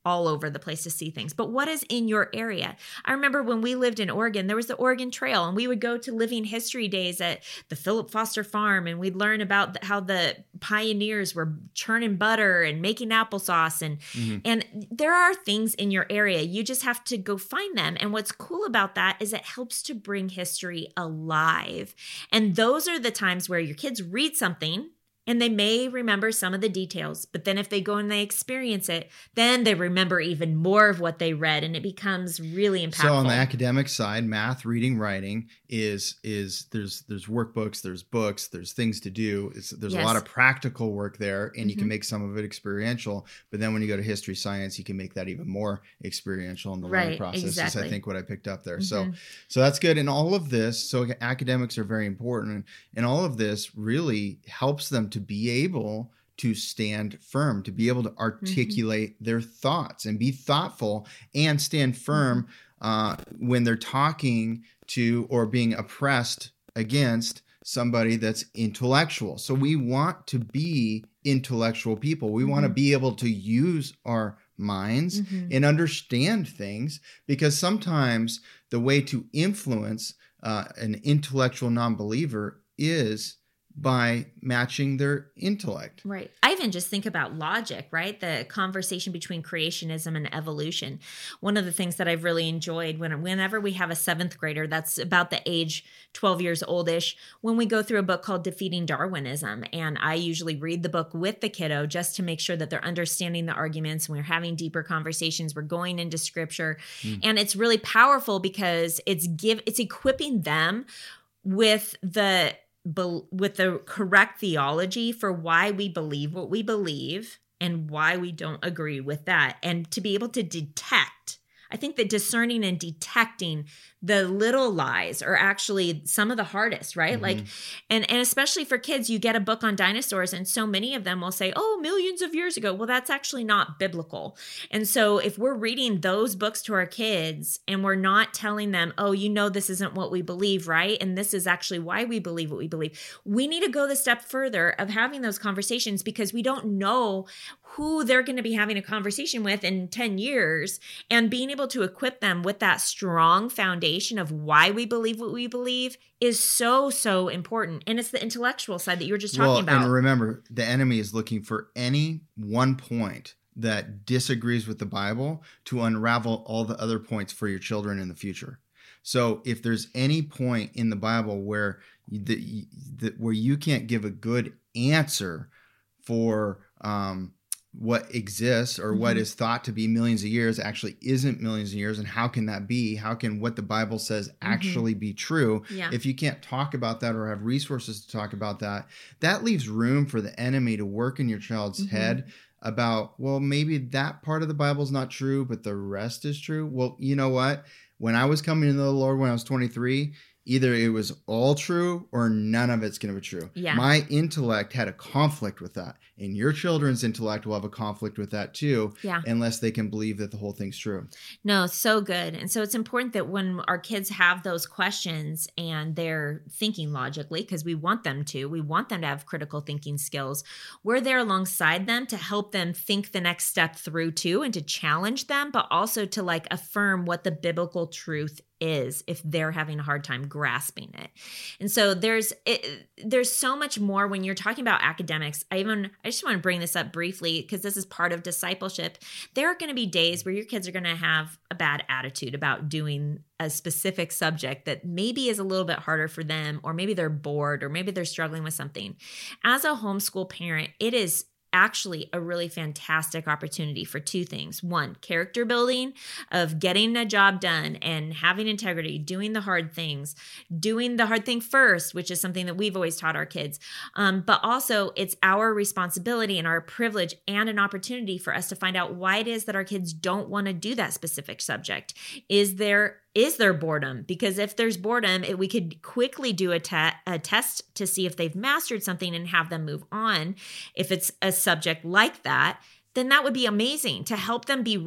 all over the place to see things. But what is in your area? I remember when we lived in Oregon, there was the Oregon Trail, and we would go to living history days at the Philip Foster Farm, and we'd learn about how the pioneers were churning butter and making applesauce. And, mm-hmm. and there are things in your area. You just have to go find them. And what's cool about that is it helps to bring history alive. And those are the times where your kids read something and they may remember some of the details, but then if they go and they experience it, then they remember even more of what they read, and it becomes really impactful.
So on the academic side, math, reading, writing is is there's there's workbooks, there's books, there's things to do. It's, there's yes. a lot of practical work there, and mm-hmm. you can make some of it experiential. But then when you go to history, science, you can make that even more experiential in the
right,
learning process.
Exactly.
Is I think what I picked up there.
Mm-hmm.
So so that's good. And all of this, so academics are very important, and all of this really helps them to be able to stand firm, to be able to articulate mm-hmm. their thoughts and be thoughtful and stand firm uh, when they're talking to or being oppressed against somebody that's intellectual. So we want to be intellectual people. We mm-hmm. want to be able to use our minds mm-hmm. and understand things, because sometimes the way to influence uh, an intellectual non-believer is by matching their intellect.
Right. I even just think about logic, right? The conversation between creationism and evolution. One of the things that I've really enjoyed when, whenever we have a seventh grader that's about the age twelve years oldish, when we go through a book called Defeating Darwinism, and I usually read the book with the kiddo just to make sure that they're understanding the arguments, and we're having deeper conversations, we're going into scripture. Mm. And it's really powerful because it's give it's equipping them with the with the correct theology for why we believe what we believe and why we don't agree with that. And to be able to detect, I think that discerning and detecting the little lies are actually some of the hardest, right? Mm-hmm. Like, and, and especially for kids, you get a book on dinosaurs and so many of them will say, oh, millions of years ago. Well, that's actually not biblical. And so if we're reading those books to our kids and we're not telling them, oh, you know, this isn't what we believe, right? And this is actually why we believe what we believe. We need to go the step further of having those conversations, because we don't know who they're going to be having a conversation with in ten years, and being able to equip them with that strong foundation of why we believe what we believe is so, so important. And it's the intellectual side that you were just talking
well,
about.
And remember, the enemy is looking for any one point that disagrees with the Bible to unravel all the other points for your children in the future. So if there's any point in the Bible where the, the where you can't give a good answer for um, what exists or mm-hmm. what is thought to be millions of years actually isn't millions of years, and how can that be? How can what the Bible says actually mm-hmm. be true?
Yeah. If
you can't talk about that or have resources to talk about that, that leaves room for the enemy to work in your child's mm-hmm. head about, well, maybe that part of the Bible is not true, but the rest is true. Well, you know what? When I was coming into the Lord when I was twenty-three, either it was all true or none of it's going to be true.
Yeah.
My intellect had a conflict with that. And your children's intellect will have a conflict with that too,
yeah.
unless they can believe that the whole thing's true.
No, so good. And so it's important that when our kids have those questions and they're thinking logically, because we want them to, we want them to have critical thinking skills, we're there alongside them to help them think the next step through too, and to challenge them, but also to like affirm what the biblical truth is if they're having a hard time grasping it. And so there's it, there's so much more when you're talking about academics. I even I just want to bring this up briefly because this is part of discipleship. There are going to be days where your kids are going to have a bad attitude about doing a specific subject that maybe is a little bit harder for them, or maybe they're bored, or maybe they're struggling with something. As a homeschool parent, it is actually a really fantastic opportunity for two things. One, character building of getting a job done and having integrity, doing the hard things, doing the hard thing first, which is something that we've always taught our kids. Um, but also it's our responsibility and our privilege and an opportunity for us to find out why it is that our kids don't want to do that specific subject. Is there Is there boredom? Because if there's boredom, it, we could quickly do a, te- a test to see if they've mastered something and have them move on. If it's a subject like that, then that would be amazing to help them be re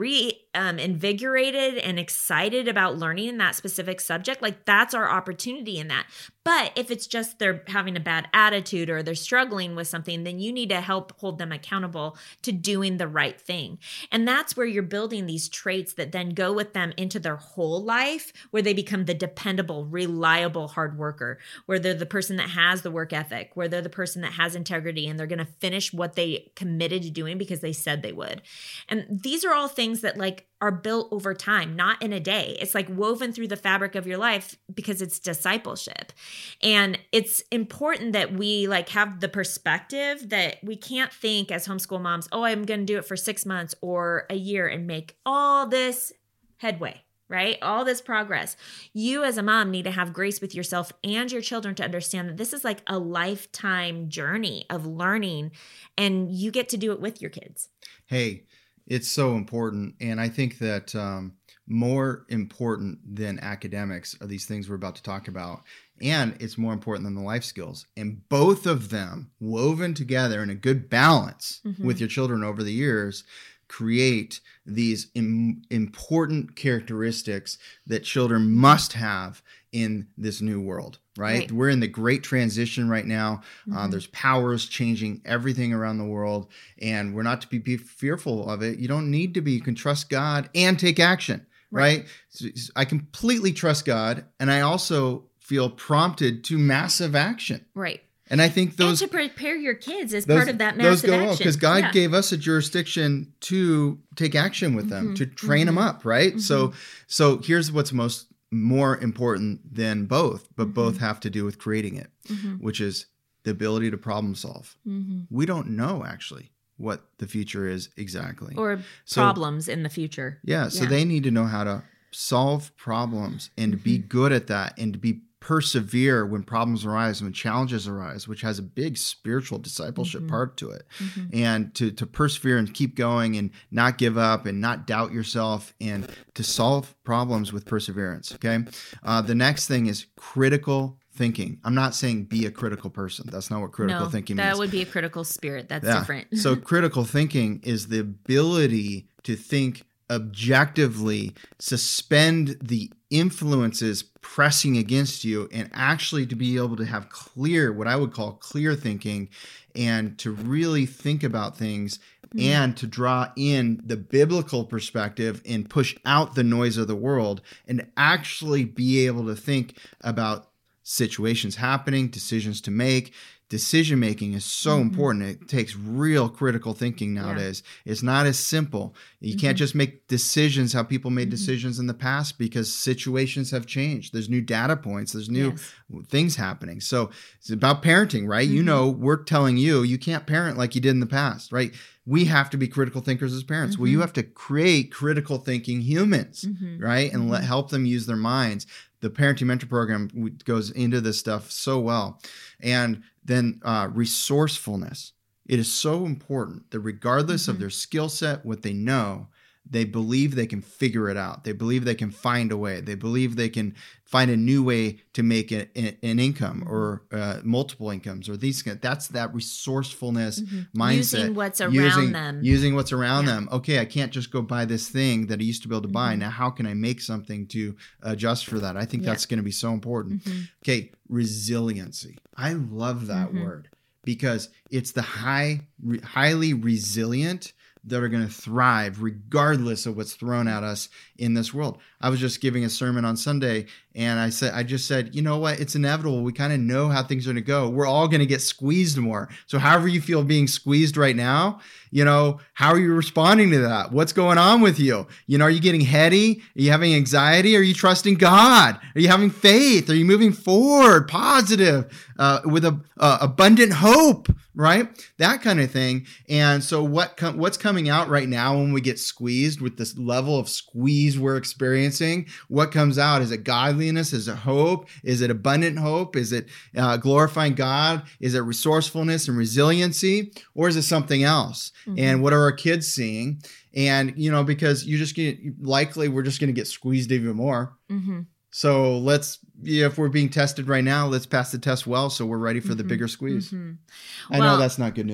um, invigorated and excited about learning in that specific subject, like that's our opportunity in that. But if it's just they're having a bad attitude or they're struggling with something, then you need to help hold them accountable to doing the right thing. And that's where you're building these traits that then go with them into their whole life, where they become the dependable, reliable hard worker, where they're the person that has the work ethic, where they're the person that has integrity, and they're going to finish what they committed to doing because they said they would. And these are all things that like are built over time, not in a day. It's like woven through the fabric of your life because it's discipleship. And it's important that we like have the perspective that we can't think as homeschool moms, oh, I'm going to do it for six months or a year and make all this headway, right? All this progress. You as a mom need to have grace with yourself and your children to understand that this is like a lifetime journey of learning, and you get to do it with your kids.
Hey, it's so important. And I think that um, more important than academics are these things we're about to talk about. And it's more important than the life skills. And both of them woven together in a good balance mm-hmm. with your children over the years create these im- important characteristics that children must have in this new world, right? right. We're in the great transition right now. Mm-hmm. Uh, there's powers changing everything around the world, and we're not to be, be fearful of it. You don't need to be. You can trust God and take action, right? right? So, I completely trust God, and I also feel prompted to massive action.
Right.
And I think those...
And to prepare your kids as
those,
part of that massive
those go
action.
Because God
yeah.
gave us a jurisdiction to take action with them, mm-hmm. to train mm-hmm. them up, right? Mm-hmm. So so here's what's most more important than both, but mm-hmm. both have to do with creating it, mm-hmm. which is the ability to problem solve. Mm-hmm. We don't know, actually, what the future is exactly.
Or so, problems in the future.
Yeah, so yeah. they need to know how to solve problems and mm-hmm. be good at that and to be persevere when problems arise, when challenges arise, which has a big spiritual discipleship mm-hmm. part to it. Mm-hmm. And to, to persevere and keep going and not give up and not doubt yourself and to solve problems with perseverance, okay? Uh, the next thing is critical thinking. I'm not saying be a critical person. That's not what critical
no,
thinking
that
means.
That would be a critical spirit. That's
yeah.
different.
So critical thinking is the ability to think objectively, suspend the influences pressing against you, and actually to be able to have clear, what I would call clear thinking, and to really think about things mm. and to draw in the biblical perspective and push out the noise of the world and actually be able to think about situations happening, decisions to make. Decision making is so mm-hmm. important. It takes real critical thinking nowadays. Yeah. It's not as simple. You mm-hmm. can't just make decisions how people made mm-hmm. decisions in the past because situations have changed. There's new data points. There's new yes. things happening. So it's about parenting, right? Mm-hmm. You know, we're telling you, you can't parent like you did in the past, right? We have to be critical thinkers as parents. Mm-hmm. Well, you have to create critical thinking humans, mm-hmm. right? And mm-hmm. let help them use their minds. The Parenting Mentor Program goes into this stuff so well. And then uh, resourcefulness. It is so important that regardless mm-hmm. of their skill set, what they know, they believe they can figure it out. They believe they can find a way. They believe they can find a new way to make a, a, an income or uh, multiple incomes or these. That's that resourcefulness mm-hmm. mindset.
Using what's around
using,
them.
Using what's around yeah. them. Okay, I can't just go buy this thing that I used to be able to mm-hmm. buy. Now, how can I make something to adjust for that? I think yeah. that's going to be so important. Mm-hmm. Okay, resiliency. I love that mm-hmm. word because it's the high, re, highly resilient that are going to thrive regardless of what's thrown at us in this world. I was just giving a sermon on Sunday and I said, I just said, you know what? It's inevitable. We kind of know how things are going to go. We're all going to get squeezed more. So however you feel being squeezed right now, you know, how are you responding to that? What's going on with you? You know, are you getting heady? Are you having anxiety? Are you trusting God? Are you having faith? Are you moving forward, positive, uh, with a uh, abundant hope, right? That kind of thing. And so what com- what's coming out right now when we get squeezed with this level of squeeze we're experiencing? What comes out? Is it godliness? Is it hope? Is it abundant hope? Is it uh, glorifying God? Is it resourcefulness and resiliency? Or is it something else? Mm-hmm. And what are our kids seeing? And, you know, because you just get, likely we're just going to get squeezed even more. Mm-hmm. So let's, yeah, if we're being tested right now, let's pass the test well so we're ready for mm-hmm. the bigger squeeze. Mm-hmm. I well, know that's not good news.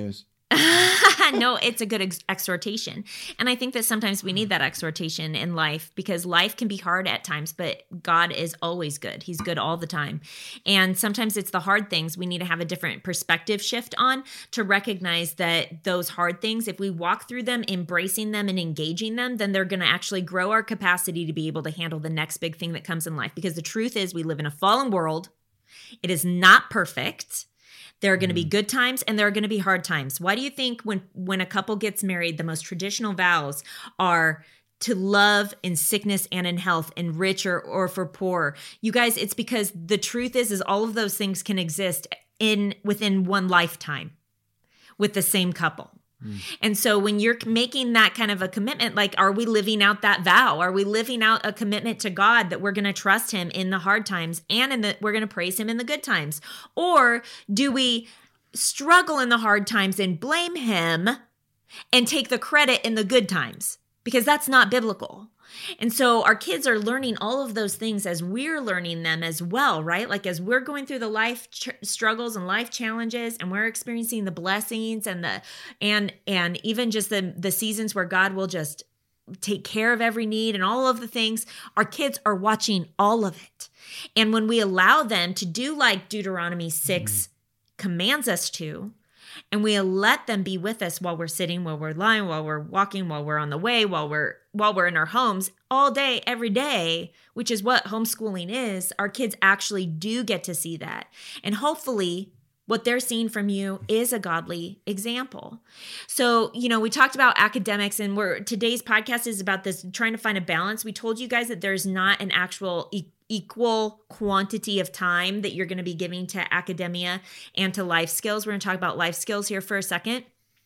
No, it's a good ex- exhortation. And I think that sometimes we need that exhortation in life because life can be hard at times, but God is always good. He's good all the time. And sometimes it's the hard things we need to have a different perspective shift on to recognize that those hard things, if we walk through them, embracing them and engaging them, then they're going to actually grow our capacity to be able to handle the next big thing that comes in life. Because the truth is we live in a fallen world. It is not perfect. There are going to be good times and there are going to be hard times. Why do you think when, when a couple gets married, the most traditional vows are to love in sickness and in health, in rich or, or for poor? You guys, it's because the truth is, is all of those things can exist in within one lifetime with the same couple. Mm. And so when you're making that kind of a commitment, like, are we living out that vow? Are we living out a commitment to God that we're going to trust him in the hard times and in the, we're going to praise him in the good times? Or do we struggle in the hard times and blame him and take the credit in the good times? Because that's not biblical. And so our kids are learning all of those things as we're learning them as well, right? Like as we're going through the life ch- struggles and life challenges and we're experiencing the blessings and the and and even just the the seasons where God will just take care of every need and all of the things, our kids are watching all of it. And when we allow them to do like Deuteronomy six mm-hmm. commands us to, and we let them be with us while we're sitting, while we're lying, while we're walking, while we're on the way, while we're while we're in our homes all day, every day, which is what homeschooling is, our kids actually do get to see that. And hopefully what they're seeing from you is a godly example. So, you know, we talked about academics and we're today's podcast is about this, trying to find a balance. We told you guys that there's not an actual e- equal quantity of time that you're going to be giving to academia and to life skills. We're going to talk about life skills here for a second,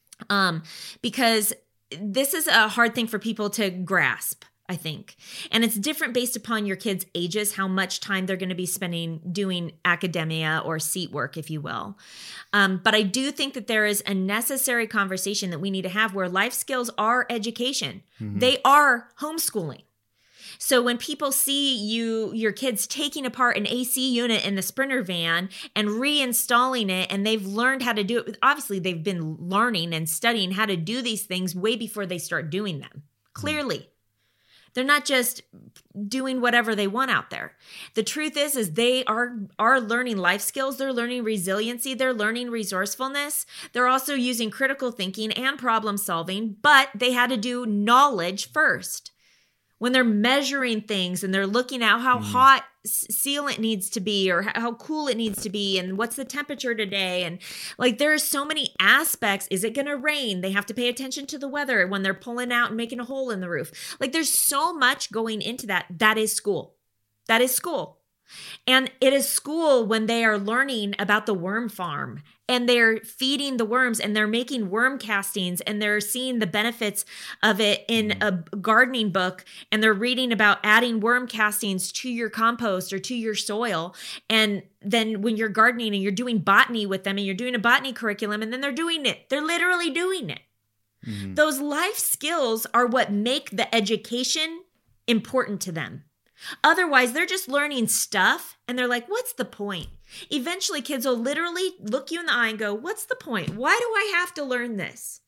um, because this is a hard thing for people to grasp, I think. And it's different based upon your kids' ages, how much time they're going to be spending doing academia or seat work, if you will. Um, but I do think that there is a necessary conversation that we need to have where life skills are education. Mm-hmm. They are homeschooling. So when people see you, your kids taking apart an A C unit in the Sprinter van and reinstalling it, and they've learned how to do it, obviously they've been learning and studying how to do these things way before they start doing them. Clearly. They're not just doing whatever they want out there. The truth is, is they are, are learning life skills. They're learning resiliency. They're learning resourcefulness. They're also using critical thinking and problem solving, but they had to do knowledge first. When they're measuring things and they're looking at how mm. hot sealant needs to be or how cool it needs to be and what's the temperature today. And like there are so many aspects. Is it going to rain? They have to pay attention to the weather when they're pulling out and making a hole in the roof. Like there's so much going into that. That is school. That is school. And it is school when they are learning about the worm farm and they're feeding the worms and they're making worm castings and they're seeing the benefits of it in a gardening book and they're reading about adding worm castings to your compost or to your soil. And then when you're gardening and you're doing botany with them and you're doing a botany curriculum and then they're doing it, they're literally doing it. Mm-hmm. Those life skills are what make the education important to them. Otherwise, they're just learning stuff and they're like, what's the point? Eventually, kids will literally look you in the eye and go, what's the point? Why do I have to learn this?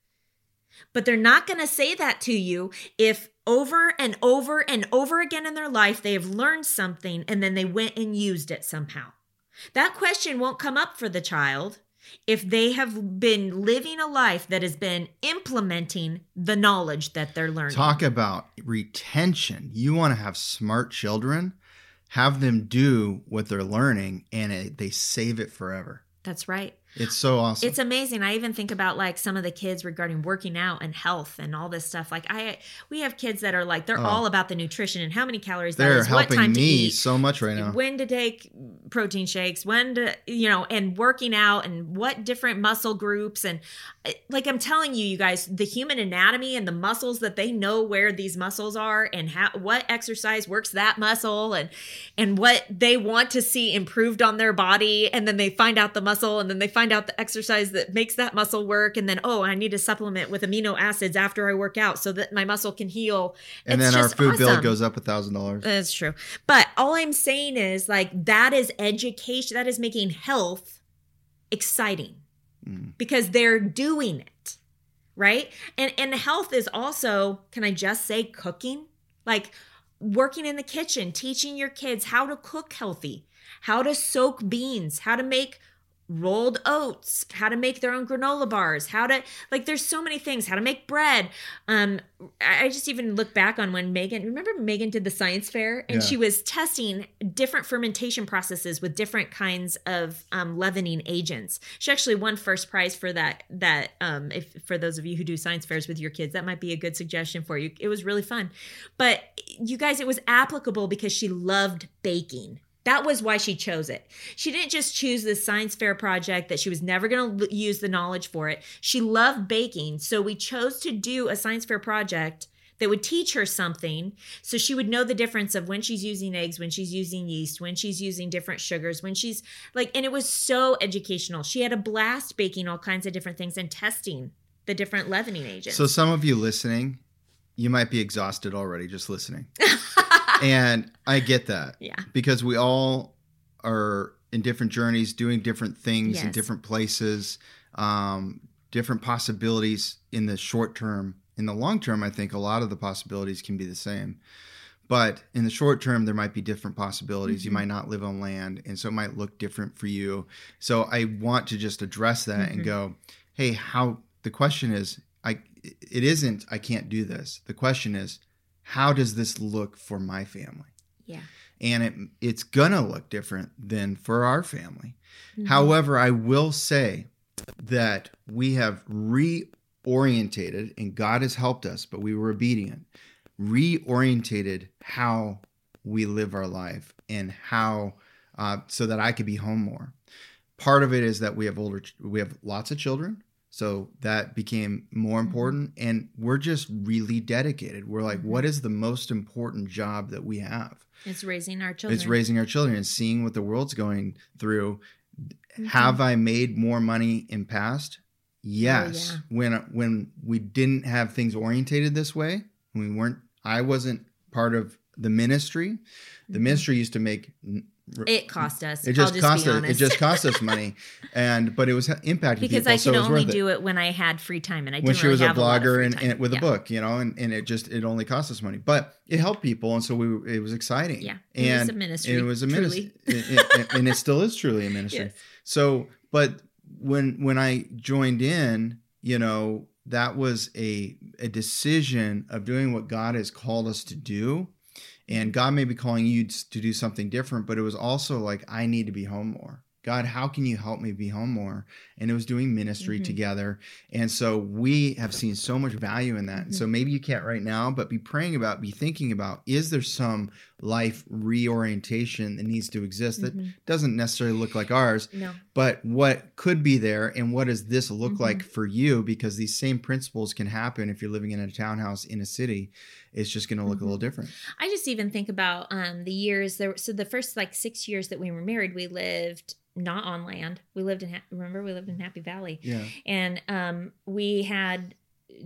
But they're not going to say that to you if over and over and over again in their life, they have learned something and then they went and used it somehow. That question won't come up for the child if they have been living a life that has been implementing the knowledge that they're learning.
Talk about retention. You want to have smart children, have them do what they're learning, and it, they save it forever.
That's right.
It's so awesome.
It's amazing. I even think about like some of the kids regarding working out and health and all this stuff. Like I, we have kids that are like, they're oh. all about the nutrition and how many calories that
they're
is, what
helping
time to
me
eat,
so much right now.
When to take protein shakes, when to, you know, and working out and what different muscle groups. And like, I'm telling you, you guys, the human anatomy and the muscles that they know where these muscles are and how, what exercise works that muscle and, and what they want to see improved on their body. And then they find out the muscle and then they find out the exercise that makes that muscle work. And then, oh, I need to supplement with amino acids after I work out so that my muscle can heal.
And
it's
then our food
awesome.
bill goes up a thousand dollars.
That's true. But all I'm saying is like, that is education. That is making health exciting.
Mm.
because they're doing it, right? And and health is also, can I just say, cooking? Like working in the kitchen, teaching your kids how to cook healthy, how to soak beans, how to make rolled oats, how to make their own granola bars, how to, like, there's so many things, how to make bread. Um, I just even look back on when Megan, remember Megan did the science fair and
Yeah.
she was testing different fermentation processes with different kinds of um, leavening agents. She actually won first prize for that, that um, if for those of you who do science fairs with your kids, that might be a good suggestion for you. It was really fun. But you guys, it was applicable because she loved baking. That was why she chose it. She didn't just choose this science fair project that she was never going to use the knowledge for it. She loved baking. So we chose to do a science fair project that would teach her something so she would know the difference of when she's using eggs, when she's using yeast, when she's using different sugars, when she's like, and it was so educational. She had a blast baking all kinds of different things and testing the different leavening agents.
So some of you listening, you might be exhausted already just listening. And I get that.
Yeah.
Because we all are in different journeys, doing different things in
Yes.
different places, um, different possibilities in the short term. In the long term, I think a lot of the possibilities can be the same. But in the short term, there might be different possibilities.
Mm-hmm.
You might not live on land, and so it might look different for you. So I want to just address that
Mm-hmm.
and go, hey, how the question is, I it isn't I can't do this. The question is, how does this look for my family?
Yeah.
And it it's gonna look different than for our family.
Mhm.
However, I will say that we have reorientated, and God has helped us, but we were obedient, reorientated how we live our life and how uh, so that I could be home more. Part of it is that we have older, we have lots of children. So that became more important, and we're just really dedicated. We're like,
Mm-hmm.
what is the most important job that we have?
It's raising our children.
It's raising our children and seeing what the world's going through.
Mm-hmm.
Have I made more money in past? Yes.
Oh,
When when we didn't have things orientated this way, when we weren't, I wasn't part of the ministry. The
Mm-hmm.
ministry used to make.
It cost us.
It just,
I'll just
cost
be
us.
honest.
It just cost us money, and but it was impacting
because
people.
I
so
could
it was
only
worth
do
it.
it when I had free time, and I
When
didn't
she
really
was a
have lot of
blogger
free
and,
time.
and with
Yeah.
a book, you know, and, and it just it only cost us money, but it helped people, and so we it was exciting.
Yeah, it was
and
a ministry,
It was a
truly.
ministry, and it still is truly a ministry.
Yes.
So, but when when I joined in, you know, that was a a decision of doing what God has called us to do. And God may be calling you to do something different, but it was also like, I need to be home more. God, how can you help me be home more? And it was doing ministry
Mm-hmm.
together. And so we have seen so much value in that.
Mm-hmm.
And so maybe you can't right now, but be praying about, be thinking about, is there some life reorientation that needs to exist that
Mm-hmm.
doesn't necessarily look like ours,
No.
but what could be there, and what does this look
Mm-hmm.
like for you? Because these same principles can happen if you're living in a townhouse in a city. It's just going to look
Mm-hmm.
a little different.
I just even think about um, the years there. So the first like six years that we were married, we lived not on land. We lived in, Ha- remember, we lived in Happy Valley.
Yeah.
And um, we had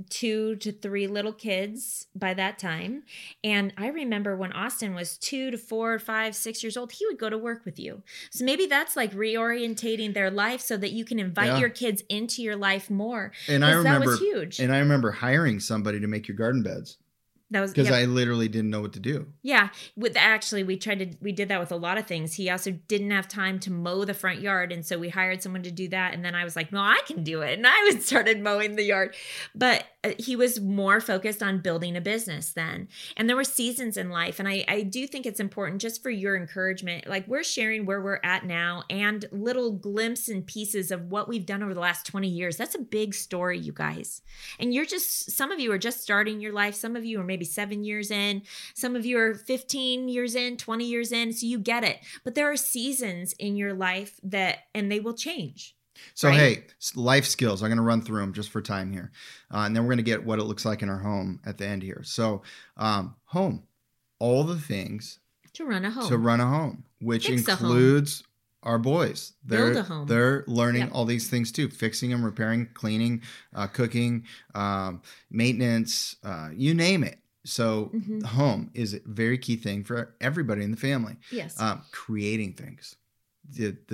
two to three little kids by that time. And I remember when Austin was two to four, five, six years old, he would go to work with you. So maybe that's like reorientating their life so that you can invite
Yeah.
your kids into your life more.
And I
'Cause
remember,
that was huge.
and I remember hiring somebody to make your garden beds
That was
because
yeah.
I literally didn't know what to do.
Yeah, with actually we tried to we did that with a lot of things. He also didn't have time to mow the front yard, and so we hired someone to do that. And then I was like, "No, I can do it," and I was started mowing the yard. But uh, he was more focused on building a business then, and there were seasons in life. And I I do think it's important just for your encouragement. Like we're sharing where we're at now and little glimpses and pieces of what we've done over the last twenty years. That's a big story, you guys. And you're just some of you are just starting your life. Some of you are maybe seven years in. Some of you are fifteen years in, twenty years in. So you get it. But there are seasons in your life that, and they will change.
So,
Right.
hey, s- life skills. I'm going to run through them just for time here. Uh, and then we're going to get what it looks like in our home at the end here. So, um, home, all the things
To run a home.
to run a home, which
Fix a home.
includes our boys. They're,
Build a home.
They're learning
Yep.
all these things too, fixing them, repairing, cleaning, uh, cooking, um, maintenance, uh, you name it. So
Mhm.
home is a very key thing for everybody in the family.
Yes.
Um, creating things. The, the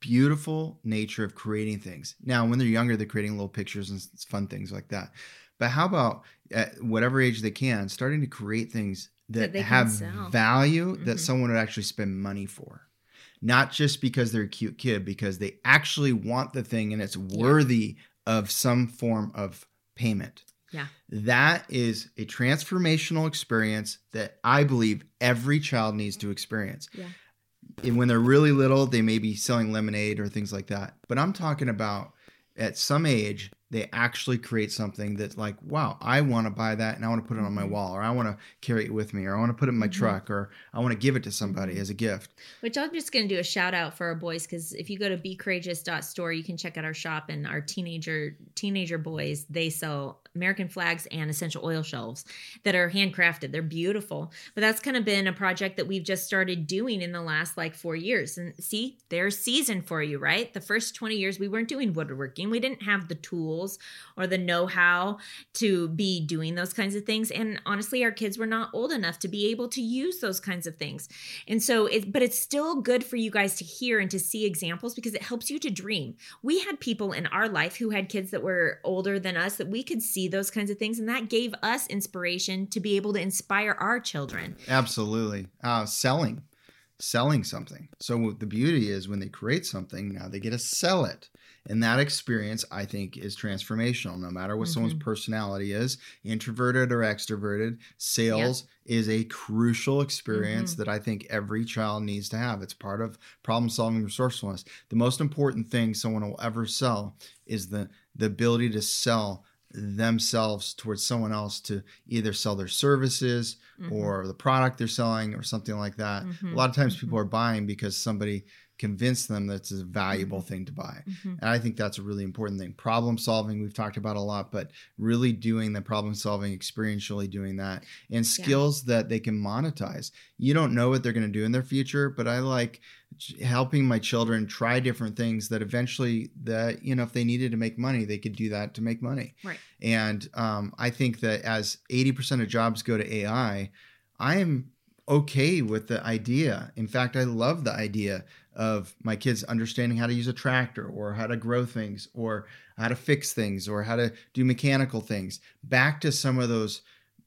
beautiful nature of creating things. Now, when they're younger, they're creating little pictures and fun things like that. But how about at whatever age they can, starting to create things that, that have value mm-hmm. that someone would actually spend money for? Not just because they're a cute kid, because they actually want the thing and it's worthy yeah. of some form of payment.
Yeah.
That is a transformational experience that I believe every child needs to experience.
Yeah.
And when they're really little, they may be selling lemonade or things like that. But I'm talking about at some age, they actually create something that's like, wow, I want to buy that and I want to put it on my wall, or I want to carry it with me, or I want to put it in my mm-hmm. truck, or I want to give it to somebody as a gift.
Which I'm just going to do a shout out for our boys, because if you go to be courageous dot store, you can check out our shop, and our teenager teenager boys, they sell American flags and essential oil shelves that are handcrafted. They're beautiful. But that's kind of been a project that we've just started doing in the last like four years. And see, there's season for you, right? The first twenty years we weren't doing woodworking. We didn't have the tools or the know-how to be doing those kinds of things. And honestly, our kids were not old enough to be able to use those kinds of things. And so, it, but it's still good for you guys to hear and to see examples, because it helps you to dream. We had people in our life who had kids that were older than us that we could see those kinds of things. And that gave us inspiration to be able to inspire our children.
Absolutely. Uh, selling, selling something. So the beauty is when they create something, now they get to sell it. And that experience, I think, is transformational. No matter what mm-hmm. someone's personality is, introverted or extroverted, sales yep. is a crucial experience mm-hmm. that I think every child needs to have. It's part of problem-solving resourcefulness. The most important thing someone will ever sell is the, the ability to sell themselves towards someone else, to either sell their services mm-hmm. or the product they're selling or something like that. Mm-hmm. A lot of times mm-hmm. people are buying because somebody convince them that it's a valuable mm-hmm. thing to buy. Mm-hmm. And I think that's a really important thing. Problem solving, we've talked about a lot, but really doing the problem solving, experientially doing that, and skills yeah. that they can monetize. You don't know what they're going to do in their future, but I like helping my children try different things that eventually, that, you know, if they needed to make money, they could do that to make money.
Right.
And um, I think that as eighty percent of jobs go to A I, I am okay with the idea. In fact, I love the idea of my kids understanding how to use a tractor, or how to grow things, or how to fix things, or how to do mechanical things. Back to some of those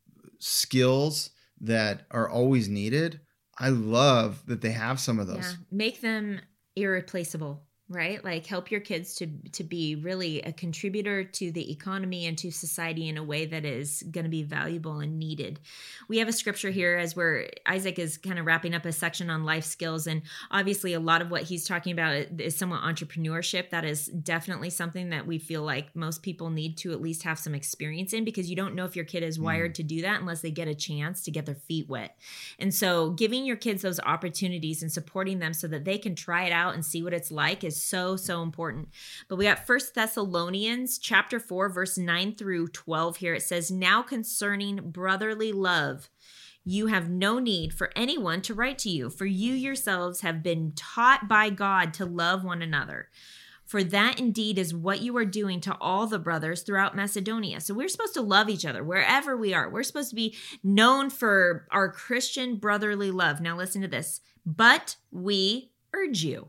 skills that are always needed. I love that they have some of those.
Yeah. Make them irreplaceable, right? Like help your kids to to be really a contributor to the economy and to society in a way that is going to be valuable and needed. We have a scripture here as where Isaac is kind of wrapping up a section on life skills. And obviously a lot of what he's talking about is somewhat entrepreneurship. That is definitely something that we feel like most people need to at least have some experience in, because you don't know if your kid is wired mm. to do that unless they get a chance to get their feet wet. And so giving your kids those opportunities and supporting them so that they can try it out and see what it's like is so, so important. But we got First Thessalonians chapter four, verse nine through twelve here. It says, "Now concerning brotherly love, you have no need for anyone to write to you, for you yourselves have been taught by God to love one another. For that indeed is what you are doing to all the brothers throughout Macedonia." So we're supposed to love each other wherever we are. We're supposed to be known for our Christian brotherly love. Now listen to this. "But we urge you,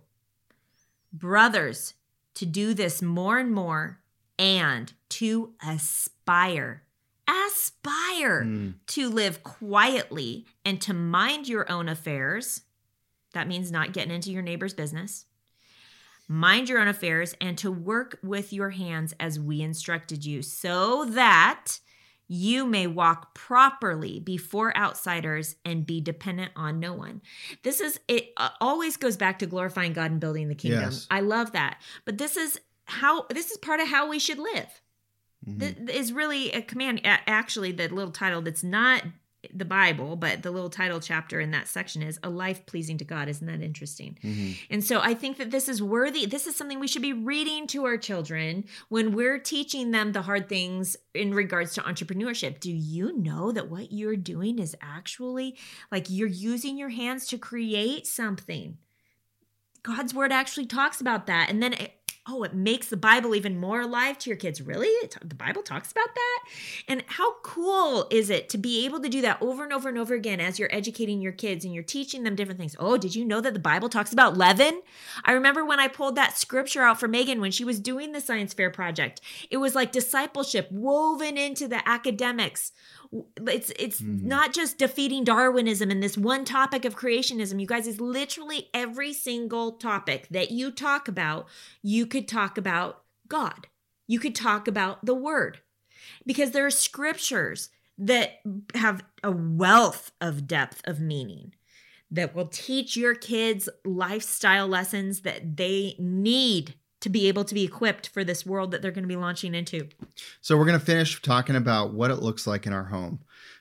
brothers, to do this more and more, and to aspire, aspire mm. to live quietly and to mind your own affairs." That means not getting into your neighbor's business. "Mind your own affairs and to work with your hands as we instructed you, so that you may walk properly before outsiders and be dependent on no one." This is, it always goes back to glorifying God and building the kingdom. Yes. I love that. But this is how, this is part of how we should live. Mm-hmm. This is really a command. Actually, the little title that's not the Bible, but the little title chapter in that section is "A Life Pleasing to God." Isn't that interesting? Mm-hmm. And so I think that this is worthy. This is something we should be reading to our children when we're teaching them the hard things in regards to entrepreneurship. Do you know that what you're doing is actually like you're using your hands to create something? God's word actually talks about that. And then it, oh, it makes the Bible even more alive to your kids. Really? It, the Bible talks about that? And how cool is it to be able to do that over and over and over again as you're educating your kids and you're teaching them different things? Oh, did you know that the Bible talks about leaven? I remember when I pulled that scripture out for Megan when she was doing the science fair project. It was like discipleship woven into the academics. It's it's mm-hmm. not just defeating Darwinism and this one topic of creationism. You guys, is literally every single topic that you talk about, you could talk about God. You could talk about the Word. Because there are scriptures that have a wealth of depth of meaning that will teach your kids lifestyle lessons that they need to be able to be equipped for this world that they're going to be launching into.
So we're going to finish talking about what it looks like in our home.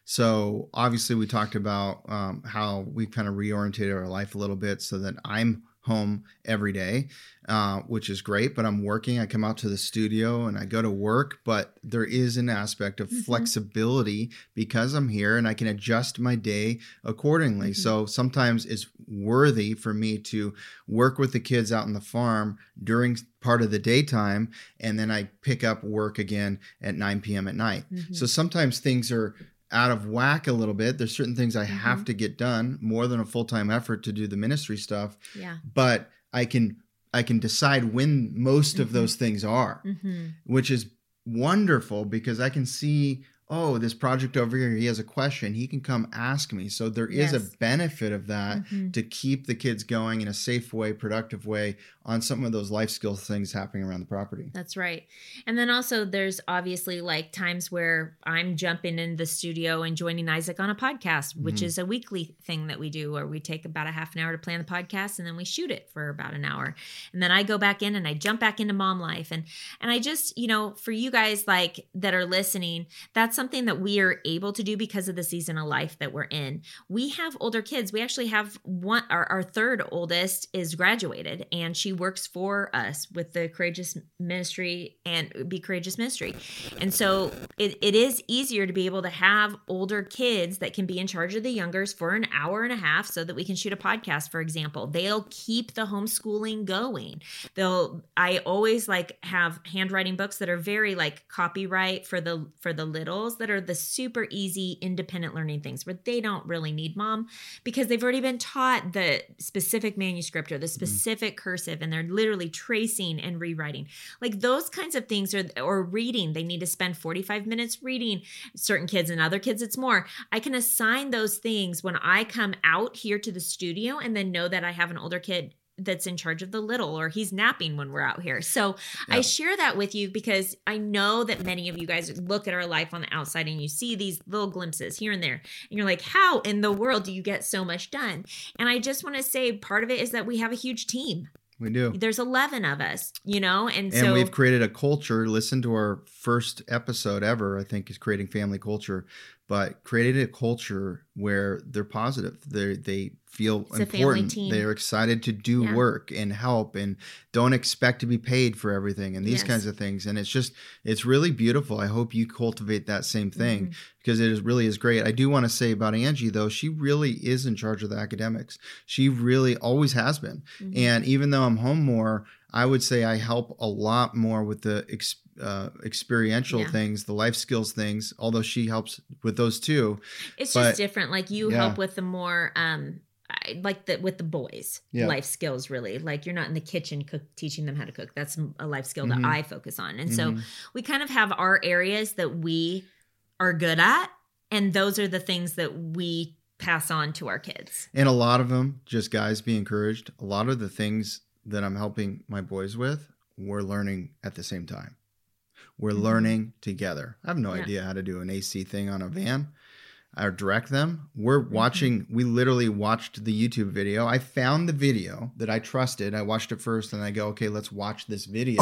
So obviously we talked about um, how we kind of reorientated our life a little bit so that I'm home every day, uh, which is great, but I'm working. I come out to the studio and I go to work, but there is an aspect of mm-hmm. flexibility because I'm here and I can adjust my day accordingly. Mm-hmm. So sometimes it's worthy for me to work with the kids out on the farm during part of the daytime, and then I pick up work again at nine p.m. at night. Mm-hmm. So sometimes things are out of whack a little bit. There's certain things I mm-hmm. have to get done, more than a full-time effort to do the ministry stuff.
Yeah.
But I can I can decide when most mm-hmm. of those things are, mm-hmm. which is wonderful because I can see, oh, this project over here, he has a question. He can come ask me. So there is yes. a benefit of that mm-hmm. to keep the kids going in a safe way, productive way on some of those life skills things happening around the property.
That's right. And then also there's obviously like times where I'm jumping in the studio and joining Isaac on a podcast, which mm-hmm. is a weekly thing that we do where we take about a half an hour to plan the podcast and then we shoot it for about an hour. And then I go back in and I jump back into mom life. And, and I just, you know, for you guys like that are listening, that's something that we are able to do because of the season of life that we're in. We have older kids. We actually have one, our, our third oldest is graduated and she works for us with the Courageous Ministry and Be Courageous Ministry. And so it, it is easier to be able to have older kids that can be in charge of the youngers for an hour and a half so that we can shoot a podcast, for example. They'll keep the homeschooling going. They'll, I always like have handwriting books that are very like copyright for the, for the littles that are the super easy independent learning things where they don't really need mom because they've already been taught the specific manuscript or the specific mm-hmm. cursive and they're literally tracing and rewriting. Like those kinds of things, or or reading. They need to spend forty-five minutes reading. Certain kids and other kids, it's more. I can assign those things when I come out here to the studio and then know that I have an older kid that's in charge of the little, or he's napping when we're out here. So yeah. I share that with you because I know that many of you guys look at our life on the outside and you see these little glimpses here and there. And you're like, how in the world do you get so much done? And I just want to say part of it is that we have a huge team.
We do.
There's eleven of us, you know, and,
and
so.
And we've created a culture. Listen to our first episode ever, I think, is creating family culture, but created a culture where they're positive. They they feel
it's
important. They're excited to do yeah. work and help and don't expect to be paid for everything and these yes. kinds of things. And it's just, it's really beautiful. I hope you cultivate that same thing mm-hmm. because it is really is great. I do want to say about Angie, though, she really is in charge of the academics. She really always has been. Mm-hmm. And even though I'm home more, I would say I help a lot more with the ex- uh, experiential yeah. things, the life skills things, although she helps with those too.
It's
but,
just different. Like you yeah. help with the more, um, like the with the boys, yeah. life skills, really. Like you're not in the kitchen cook, teaching them how to cook. That's a life skill mm-hmm. that I focus on. And mm-hmm. so we kind of have our areas that we are good at. And those are the things that we pass on to our kids.
And a lot of them, just guys, be encouraged. A lot of the things that I'm helping my boys with, we're learning at the same time. We're mm-hmm. learning together. I have no yeah. idea how to do an A C thing on a van or direct them. We're mm-hmm. watching, we literally watched the YouTube video. I found the video that I trusted. I watched it first and I go, okay, let's watch this video.